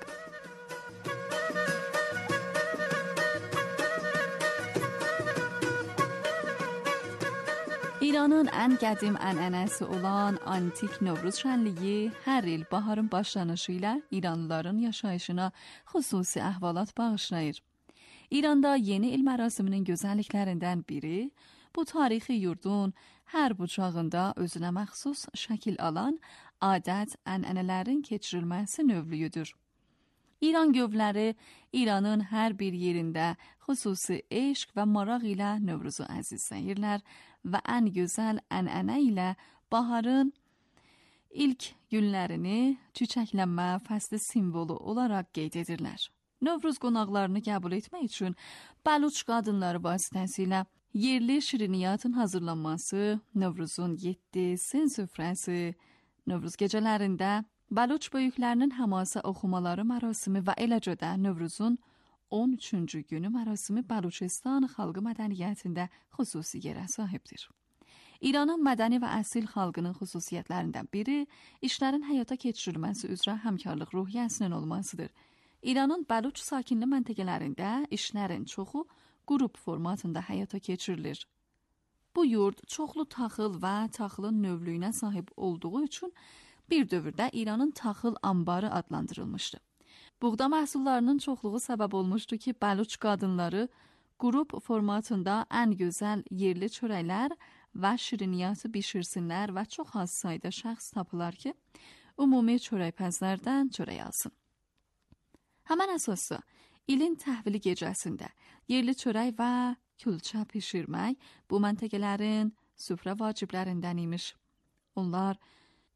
İranın ən qədim ənənəsi olan antik Novruz şənliyi hər il baharın başlanışı ilə İranlıların yaşayışına xüsusi əhvalat bağışlayır. İranda yeni il mərasiminin gözəlliklərindən biri bu tarixi yurdun hər bucağında özünə məxsus şəkil alan adət, ənənələrin keçirilməsi növlüyüdür. İran gövləri İranın hər bir yerində xüsusi eşq və maraq ilə Növruzu əzizləyirlər və ən gözəl ənənə ilə baharın ilk günlərini çiçəklənmə fəsli simvolu olaraq qeyd edirlər. Novruz qonaqlarını qəbul etmək üçün Bəluç qadınları vasitəsilə yerli şiriniyatın hazırlanması, Novruzun yeddi sin süfrəsi, Novruz gecələrində Bəluç böyüklərinin həmasa oxumaları mərasimi və eləcə də Novruzun on üçüncü günü mərasimi Bəluçistan xalqı mədəniyyətində xüsusi yerə sahibdir. İranın mədəni və əsil xalqının xüsusiyyətlərindən biri işlərin həyata keçirilməsi üzrə həmkarlıq ruhiyyəsinin olmasıdır. İranın Bəluç sakinli məntəqələrində işlərin çoxu qrup formatında həyata keçirilir. Bu yurd çoxlu taxıl və taxılın növlüyünə sahib olduğu üçün bir dövrdə İranın taxıl ambarı adlandırılmışdı. Buğda məhsullarının çoxluğu səbəb olmuşdu ki, Bəluç qadınları qrup formatında ən gözəl yerli çörəklər və şiriniyatı bişirsinlər və çox az sayda şəxs tapılar ki, ümumi çörəkpəzlərdən çörək alsın. Həmən əsası, ilin təhvili gecəsində yerli çörək və külçə pişirmək bu məntəqələrin süfrə vaciblərindən imiş. Onlar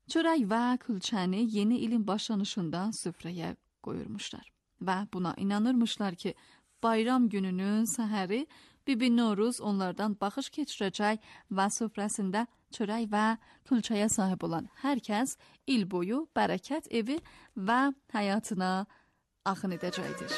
Çörək və külçəni yeni ilin başlanışında süfrəyə qoyurmuşlar və buna inanırmışlar ki, bayram gününün səhəri Bibi Noruz onlardan baxış keçirəcək və süfrəsində çörək və külçəyə sahib olan hər kəs il boyu bərəkət evi və həyatına axın edəcəkdir.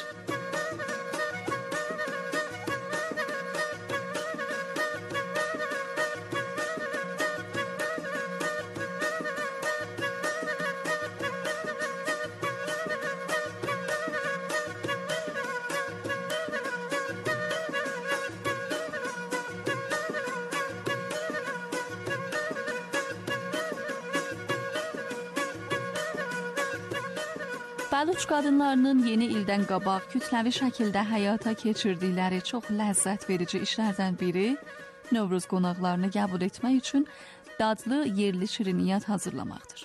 Bəluç qadınlarının yeni ildən qabaq kütləvi şəkildə həyata keçirdikləri çox ləzzət verici işlərdən biri Novruz qonaqlarını qəbul etmək üçün dadlı yerli şirniyyat hazırlamaqdır.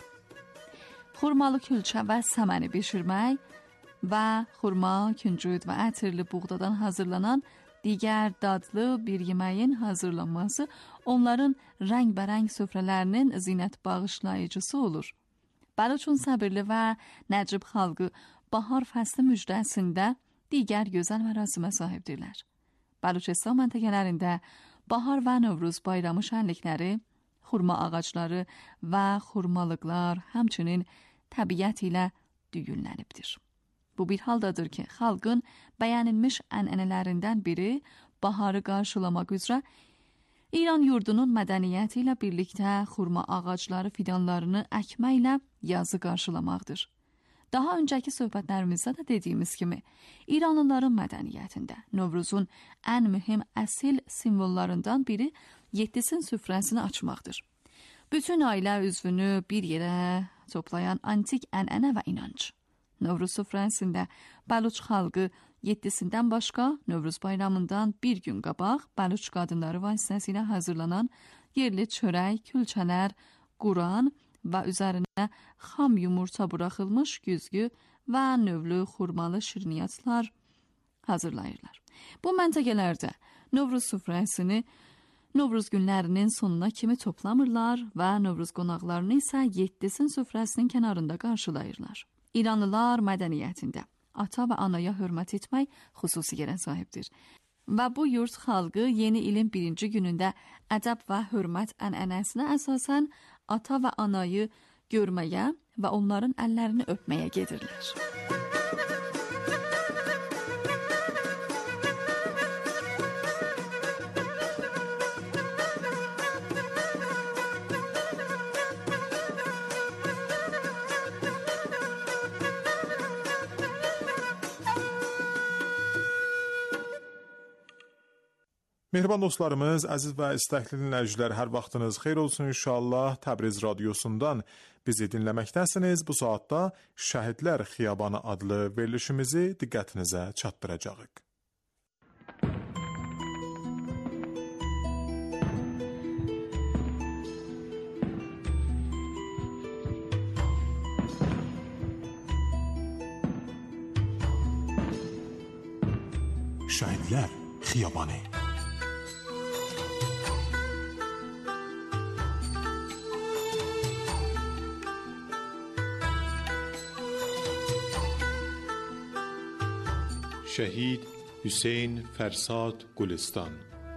Xurmalı külçə və səməni bişirmək və xurma, küncüd və ətirli buğdadan hazırlanan digər dadlı bir yeməyin hazırlanması onların rəngbərəng süfrələrinin zinət bağışlayıcısı olur. Bəluçun səbirli və nəcib xalqı bahar fəsli müjdəsində digər gözəl mərasimə sahibdirlər. Bəluçistan məntəqələrində bahar və Novruz bayramı şənlikləri, xurma ağacları və xurmalıqlar həmçinin təbiət ilə düyünlənibdir. Bu bir haldadır ki, xalqın bəyənilmiş ənənələrindən biri baharı qarşılamaq üzrə İran yurdunun mədəniyyəti ilə birlikdə xurma ağacları fidanlarını əkməklə yazı qarşılamaqdır. Daha öncəki söhbətlərimizdə də dediyimiz kimi, İranlıların mədəniyyətində Novruzun ən mühüm əsil simvollarından biri yeddisin süfrəsini açmaqdır. Bütün ailə üzvünü bir yerə toplayan antik ənənə və inanc. Novruz süfrəsində Bəluç xalqı yeddisindən başqa Novruz bayramından bir gün qabaq Bəluç qadınları vasitəsilə hazırlanan yerli çörək, külçələr, Quran və üzərinə xam yumurta buraxılmış güzgü və növlü xurmalı şirniyyatlar hazırlayırlar. Bu məntəqələrdə Novruz süfrəsini Novruz günlərinin sonuna kimi toplamırlar və Novruz qonaqlarını isə yeddisin süfrəsinin kənarında qarşılayırlar. İranlılar mədəniyyətində ata və anaya hörmət etmək xüsusi yerə sahibdir. Və bu yurt xalqı yeni ilin birinci günündə ədəb və hörmət ənənəsinə əsasən ata və anayı görməyə və onların əllərini öpməyə gedirlər. Mehriban dostlarımız, əziz və istəkli dinləyicilər, hər vaxtınız xeyir olsun inşallah. Təbriz radiosundan bizi dinləməkdəsiniz. Bu saatda Şəhidlər Xiyabanı adlı verilişimizi diqqətinizə çatdıracağıq. Şəhidlər Xiyabanı. شهید حسین فرساد گلستان.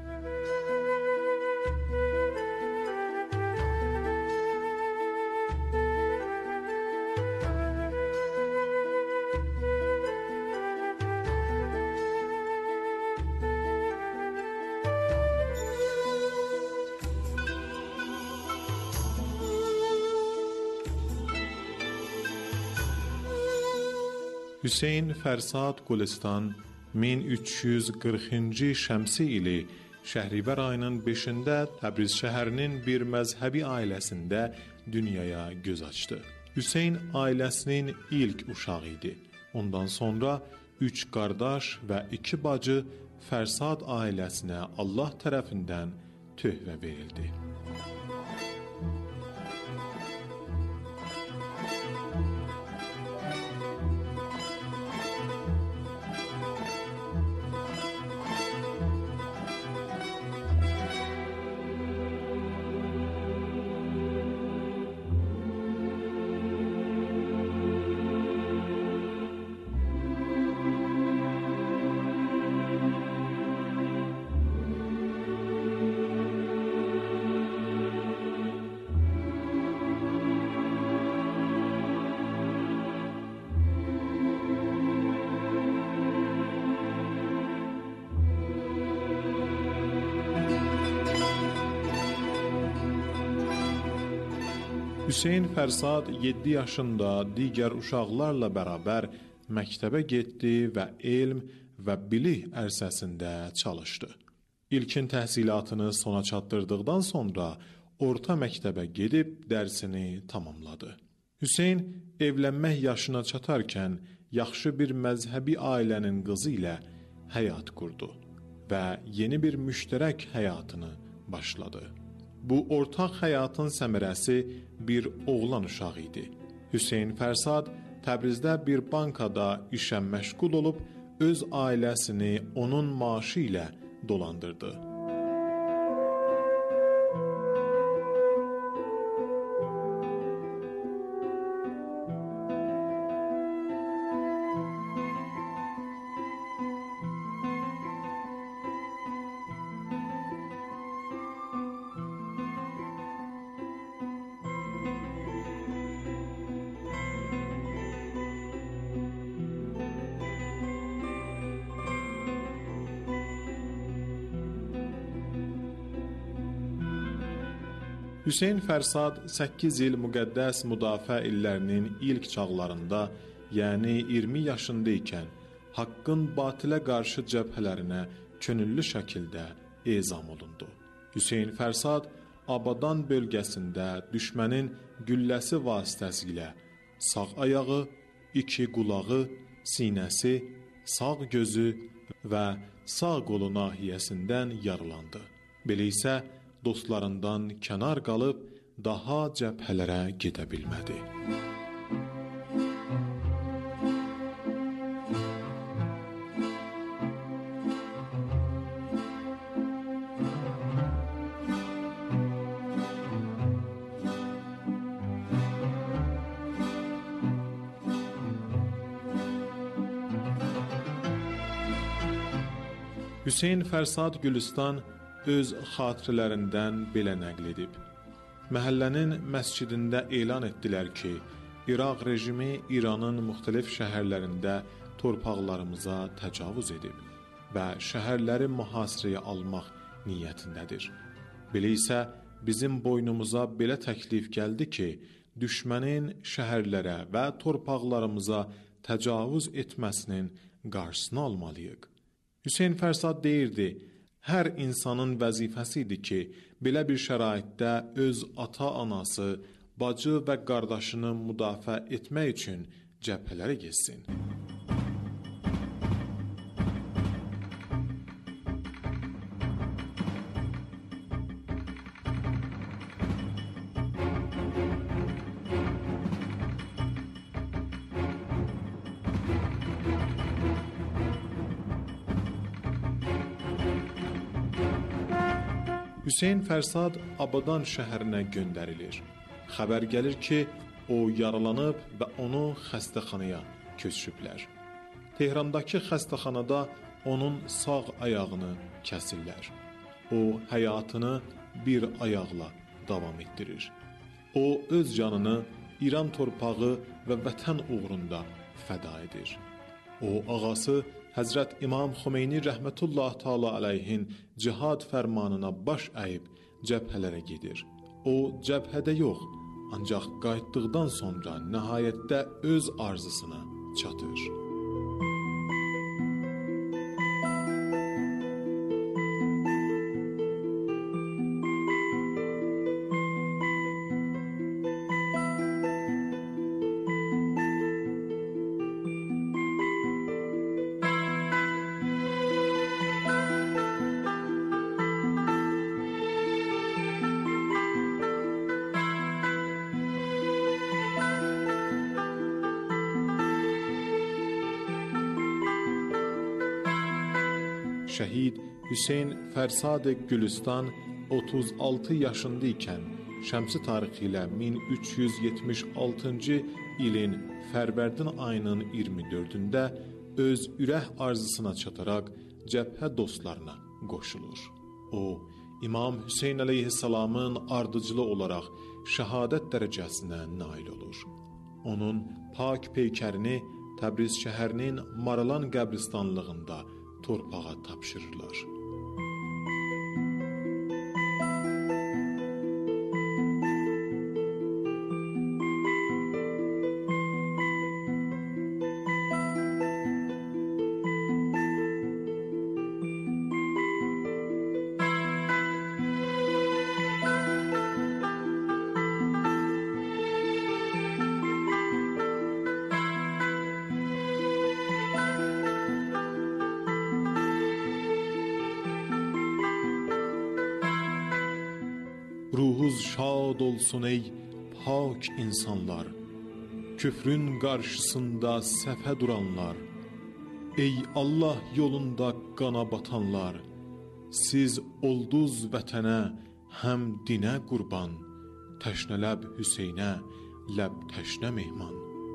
Hüseyn Fərsad Gülüstan min üç yüz qırxıncı şəmsi ili Şəhrivər ayının beşində Təbriz şəhərinin bir məzhəbi ailəsində dünyaya göz açdı. Hüseyn ailəsinin ilk uşağı idi. Ondan sonra üç qardaş və iki bacı Fərsad ailəsinə Allah tərəfindən töhvə verildi. Hüseyn Fərsad yeddi yaşında digər uşaqlarla bərabər məktəbə getdi və elm və bilik ərsəsində çalışdı. İlkin təhsilatını sona çatdırdıqdan sonra orta məktəbə gedib dərsini tamamladı. Hüseyn evlənmək yaşına çatarkən yaxşı bir məzhəbi ailənin qızı ilə həyat qurdu və yeni bir müştərək həyatını başladı. Bu ortaq həyatın səmərəsi bir oğlan uşağı idi. Hüseyn Fərsad Təbrizdə bir bankada işə məşğul olub öz ailəsini onun maaşı ilə dolandırdı. Hüseyn Fərsad səkkiz il müqəddəs müdafiə illərinin ilk çağlarında, yəni iyirmi yaşında ikən, haqqın batilə qarşı cəbhələrinə könüllü şəkildə ezam olundu. Hüseyn Fərsad Abadan bölgəsində düşmənin gülləsi vasitəsilə sağ ayağı, iki qulağı, sinəsi, sağ gözü və sağ qolu nahiyəsindən yaralandı. Belə isə dostlarından kənar qalıb daha cəbhələrə gedə bilmədi. Hüseyn Fərsad Gülüstan öz xatirələrindən belə nəql edib. Məhəllənin məscidində elan etdilər ki, İraq rejimi İranın müxtəlif şəhərlərində torpaqlarımıza təcavüz edib və şəhərləri mühasirəyə almaq niyyətindədir. Belə isə bizim boynumuza belə təklif gəldi ki, düşmənin şəhərlərə və torpaqlarımıza təcavüz etməsinin qarşısını almalıyıq. Hüseyn Fərsad deyirdi, hər insanın vəzifəsidir ki, belə bir şəraitdə öz ata-anası, bacı və qardaşını müdafiə etmək üçün cəbhələrə getsin. Hüseyn Fərsad Abadan şəhərinə göndərilir. Xəbər gəlir ki, o yaralanıb və onu xəstəxanaya köçürüblər. Tehrandakı xəstəxanada onun sağ ayağını kəsirlər. O, həyatını bir ayaqla davam etdirir. O, öz canını İran torpağı və vətən uğrunda fəda edir. O, ağası Həzrət İmam Xümeyni rəhmətullah təala əleyhin cihad fərmanına baş əyib cəbhələrə gedir. O, cəbhədə yox, ancaq qayıtdıqdan sonra nəhayətdə öz arzusuna çatır. Şəhid Hüseyn Fərsad Gülüstan otuz altı yaşında ikən şəmsi tarixi ilə min üç yüz yetmiş altıncı ilin Fərvərdin ayının iyirmi dördündə öz ürək arzusuna çataraq cəbhə dostlarına qoşulur. O, İmam Hüseyn əleyhissalamın ardıcılı olaraq şəhadət dərəcəsinə nail olur. Onun pak peykərini Təbriz şəhərinin Maralan qəbristanlığında torpağa tapşırırlar. ruhuz şad olsun ey pak insanlar. Küfrün karşısında sefe duranlar. Ey Allah yolunda qana batanlar. Siz olduz vətənə həm dinə qurban. Təşnələb Hüseynə ləb təşnə mehman.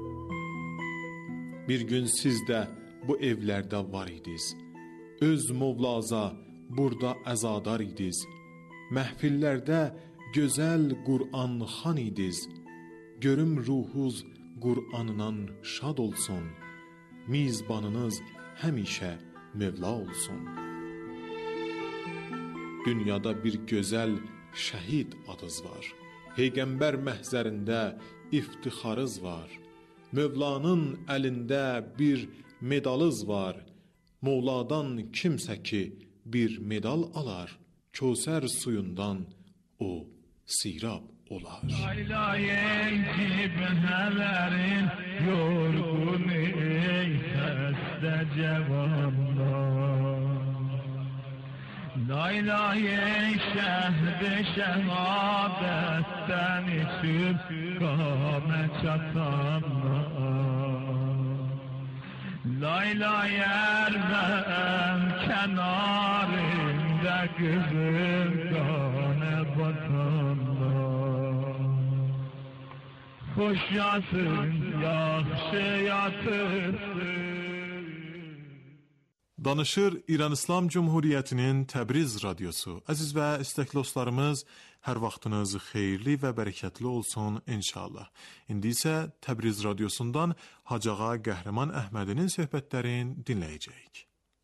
Bir gün siz də bu evlərdə var idiz. Öz Mövlaza burada əzadar idiz. Məhfillərdə gözəl Qur'an xan idiz. Görüm ruhuz Qur'anından şad olsun. Mizbanınız həmişə Mevla olsun. Dünyada bir gözəl şəhid adınız var. Peyğəmbər məhzərində iftixarınız var. Mövlanın əlində bir medalınız var. Mövladan kimsə ki bir medal alar, Kəvsər suyundan o sirab olar. Laylayın cibhələrin yorğun ey xəstə cavanlar. Laylayın şəhri şəhadətdən içib qamə çatanlar. Laylayər mən kənarında qızıl qanə batanlar. Xoş yatın, yaxşı yatırsın. Danışır İran İslam Cumhuriyyətinin Təbriz radiosu. Əziz və istəkli dostlarımız, hər vaxtınız xeyirli və bərəkətli olsun inşallah. İndi isə Təbriz radiosundan Hacıağa Qəhrəman Əhmədinin söhbətlərini dinləyəcəyik.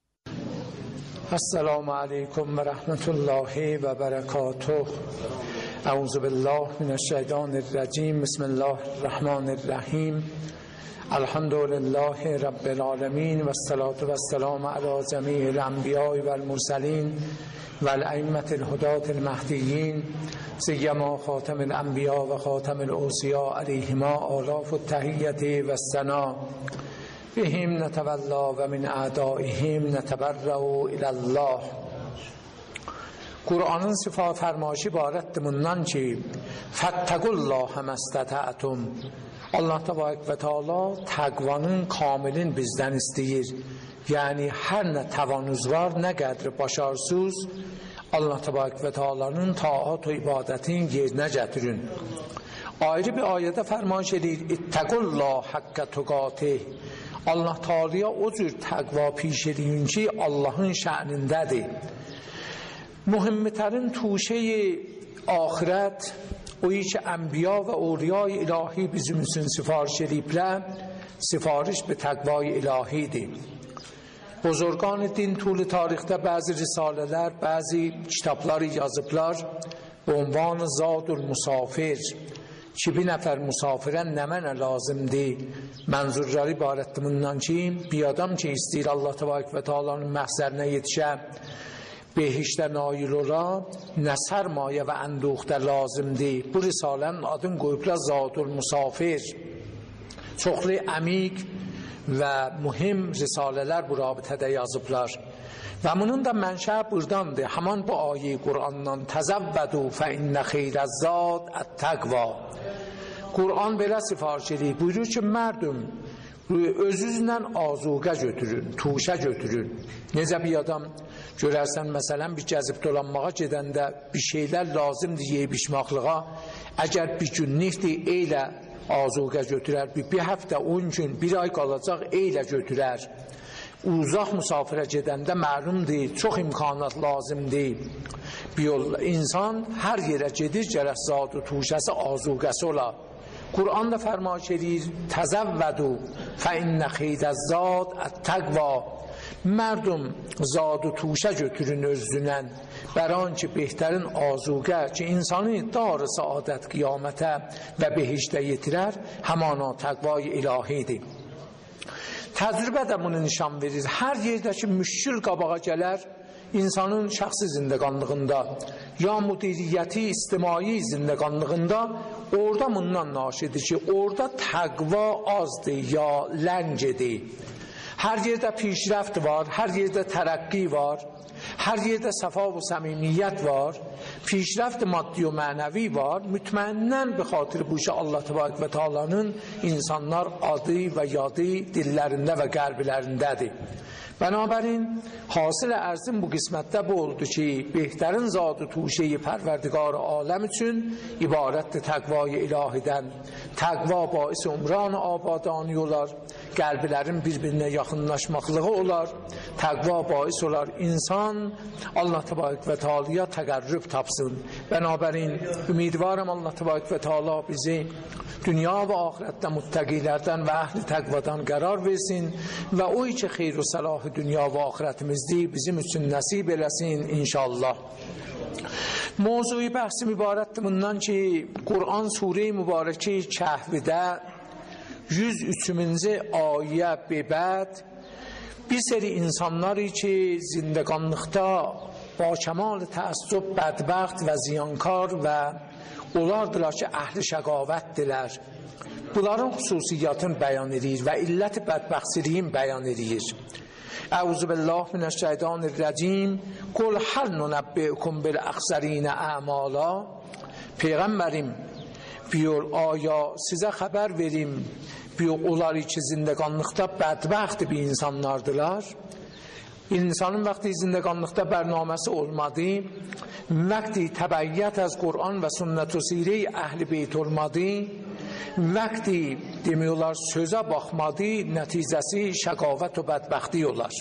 Assalamu aleykum və rəhmətullahi və bərəkatuh. Əuzu billah minəşşeytanirracim. Bismillahirrahmanirrahim. Elhamdülillahi Rabbil alemin ve salatu ve selamu ala cemi'il enbiya'i vel mursalin vel eimmetil hudatil mehdiyyin siyyama khatamil enbiya ve khatamil awsiya aleyhima alafut tahiyyati ve sena bihim netevalla ve min a'daihim neteberra'u ilallah. Kur'an'ın sıfat fermaşı ibarettir bundan ki Fettakullaha mestata'tum. Allah Tebarek ve Teala təqvanın kamilin bizdən istəyir. Yəni hər nə təvanınız var, nə qədri başarsız, Allah Tebarek ve Teala'nın taat və ibadətini yerinə gətirin. Ayrı bir ayədə fərman edir: İttəqullah haqqə tuqatih. Allah Teala'ya o cür təqva piş edin ki, Allah'ın şənindədir. Mühimmetlərin tuşeyi ahirət, o ki enbiya ve awliyay ilahi bizim için sifariş ediblər, sifariş به təqvay ilahidir. Buzurgan din طول tarixdə bəzi risalələr, bəzi kitabları yazıblar به عنوان زادul musafir. Ki bir nəfər musafirə nə mənə lazımdır? Mənzurları ibarətdir bundan ki, bir adam ki istəyir Allah Təbarək və Teala'nın məhzərinə yetişə, behişdə nail ola, nə sərmayə və ənduxdə lazımdır. Bu risalənin adını qoyublar Zadul Musafir. Çoxlu əmik və mühim risalələr bu rabitədə yazıblar. Və bunun da mənşə burdandır. Həman bu ayə Qur'andan təzəvvədu fə innə xeyrəzzad ət-təqva. Qur'an belə sifariş edir. Buyurur ki, mərdüm, özünüzlə azuqə götürün, tuşə götürün. Necə bir adam görərsən, məsələn, bir gəzib dolanmağa gedəndə bir şeylər lazımdır yeyib içmaqlığa, əgər bir günlükdir, eylə azuqə götürər, bir, bir həftə, on gün, bir ay qalacaq, eylə götürər. Uzaq musafirə gedəndə məlumdur, çox imkanat lazımdır. Bir yol, insan hər yerə gedir, gərək zadı, tuşəsi, azuqəsi ola. Qur'an da fərmaş edir, təzəvvədu fə innə xeyrəzzad ət-təqva. Mərdum zadı tuşə götürün özünən, bəran ki behtarin azuqə ki insanı dar saadət qiyamətə və behişdə yetirər, həmana təqvay ilahidir. Təcrübə də bunu nişan verir. Hər yerdəki müşkül qabağa gələr, insanın şəxsi zindəqanlığında, ya müdiriyyəti, ictimai zindəqanlığında, orada bundan naşidir ki, orada təqva azdır, ya ləngidir. Hər yerdə پیشرفت var, hər yerdə tərəqqi var, hər yerdə səfa və səmimiyyət var, پیشرفت maddi və mənəvi var. Mütməinnən bi xatir bu işə Allah təbarək və Teala'nın insanlar adı və yadı dillərində və qəlblərindədir. Bənabərin hasil ərzim bu qismətdə bu oldu ki, behtarin zadı tuşeyi pərverdigar aləm üçün ibarətdir təqvayı ilahidən. Təqva baisi umran abadani olar, qəlblərin bir-birinə yaxınlaşmaqlığı olar, təqva baisi olar insan Allah təbarək və Teala'ya təqərrüb tapsın. Bənabərin ümidvarım Allah təbarək və Teala bizi dünya və axirətdə muttəqilərdən və əhli təqvadan qərar versin və o ki xeyr və səlah dünya və axirətimizdir bizim üçün nəsib eləsin inşallah. Mövzui bəhsim ibarətdir bundan ki, Qur'an Sure-i Mübarəki Kəhvdə yüz üçüncü ayə bebəd bir seri insanları ki zindəqanlıqda ba kəmal təəssüb, bədbəxt və ziyankar və onlardılar ki əhli şəqavətdirlər. Bunların xüsusiyyətini bəyan edir və illəti bədbəxtsiliyin bəyan edir. Əuzu billah minəşşeytanirracim. Qul hal nunəbbiukum bil əxsərin əmala. Peyğəmbərim, buyur aya sizə xəbər verim, buyur onları ki zindəqanlıqda bədbəxt bir insanlardılar. İnsanın vaxtı zindəqanlıqda bərnaməsi olmadı, vaxtı təbəyyət az Qur'an və sünnət-ü sirə-i əhl-i beyt olmadı, vaxtı demiyorlar sözə baxmadı, nəticəsi şəqavət və bədbəxti olar.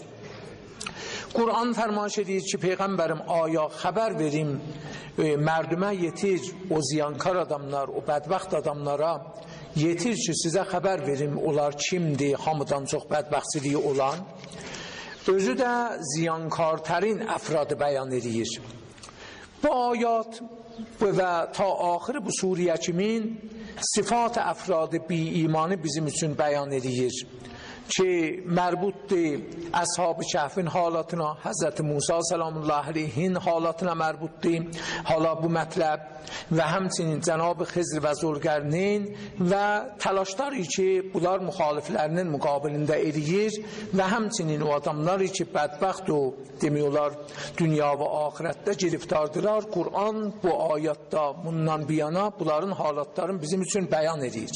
Qur'an fərmaş edir ki, Peyğəmbərim aya xəbər verim, e, mərdümə yetir o ziyankar adamlar, o bədbəxt adamlara yetir ki, sizə xəbər verim, onlar kimdir, hamıdan çox bədbəxtsiliyi olan. Özü də ziyankartərin əfradı bəyan edir. Bu ayat və ta axırı bu suriyə kimin sifat əfradı bi imanı bizim üçün bəyan edir ki, mərbuddur Əshab-ı Kəhfin halatına, Həzrəti Musa salamullahi aleyhin halatına mərbuddur hala bu mətləb və həmçinin Cənab-ı Xizr və Zülqərneyn və təlaşları ki, bunlar müxaliflərinin müqabilində eləyir və həmçinin o adamları ki, bədbəxt o demiyorlar, dünya və axirətdə giriftardılar. Qur'an bu ayətdə bundan biyana bunların halatlarını bizim üçün bəyan edir.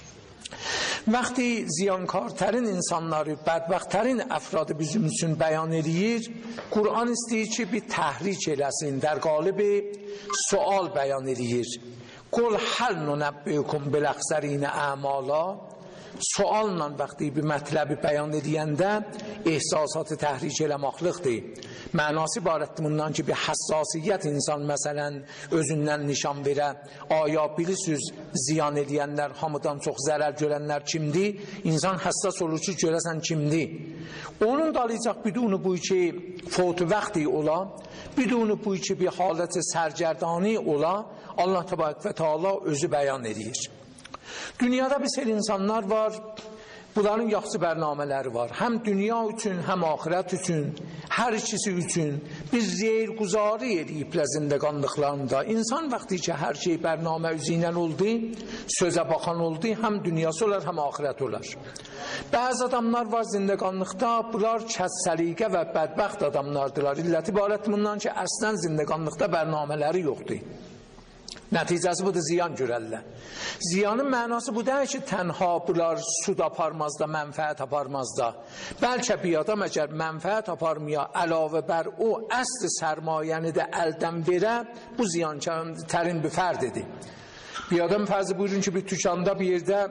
Vaxtı ziyankartərin insanları, bədbəxtərin əfradı bizim üçün bəyan edir, Qur'an istəyir ki, bir təhrik eləsin, در قالب sual bəyan edir. Qul hal nunəbbiukum bil əxsərin əmala. Sualla vaxtı bir mətləbi bəyan edəndə ehsasatı təhrik eləməklikdir. Mənası ibarətdir bundan ki, bir həssasiyyət insan məsələn özündən nişan verə. Aya bilirsiniz ziyan edənlər, hamıdan çox zərər görənlər kimdir? İnsan həssas olur ki, görəsən kimdir? Onun dalayacaq bidunu bu ki, fotu vaxtı ola, bidunu bu ki, bir halət sərgərdani ola, Allah təbarək və Teala özü bəyan edir. Dünyada bir sel insanlar var, bunların yaxşı bərnamələri var. Həm dünya üçün, həm axirət üçün, hər ikisi üçün biz zeyrguzari ediblər zindəqanlıqlarında. İnsan vaxtı ki, hər şey bərnamə üzrə oldu, sözə baxan oldu, həm dünyası olar, həm axirət olar. Bəzi adamlar var zindəqanlıqda, bunlar kəs-səliqə və bədbəxt adamlardılar. İlləti ibarət bundan ki, əslən zindəqanlıqda bərnamələri yoxdur. Nəticəsi budur, ziyan görərlər. Ziyanın mənası bu deyil ki, tənha bunlar sud aparmazda, mənfəət aparmazda. Bəlkə bir adam əgər mənfəət aparmaya, əlavə bər o əsl sərmayəni də əldən verə, bu ziyankərin bir fərdidir. Bir adam fərzi buyurun ki, bir tükanda bir yerdə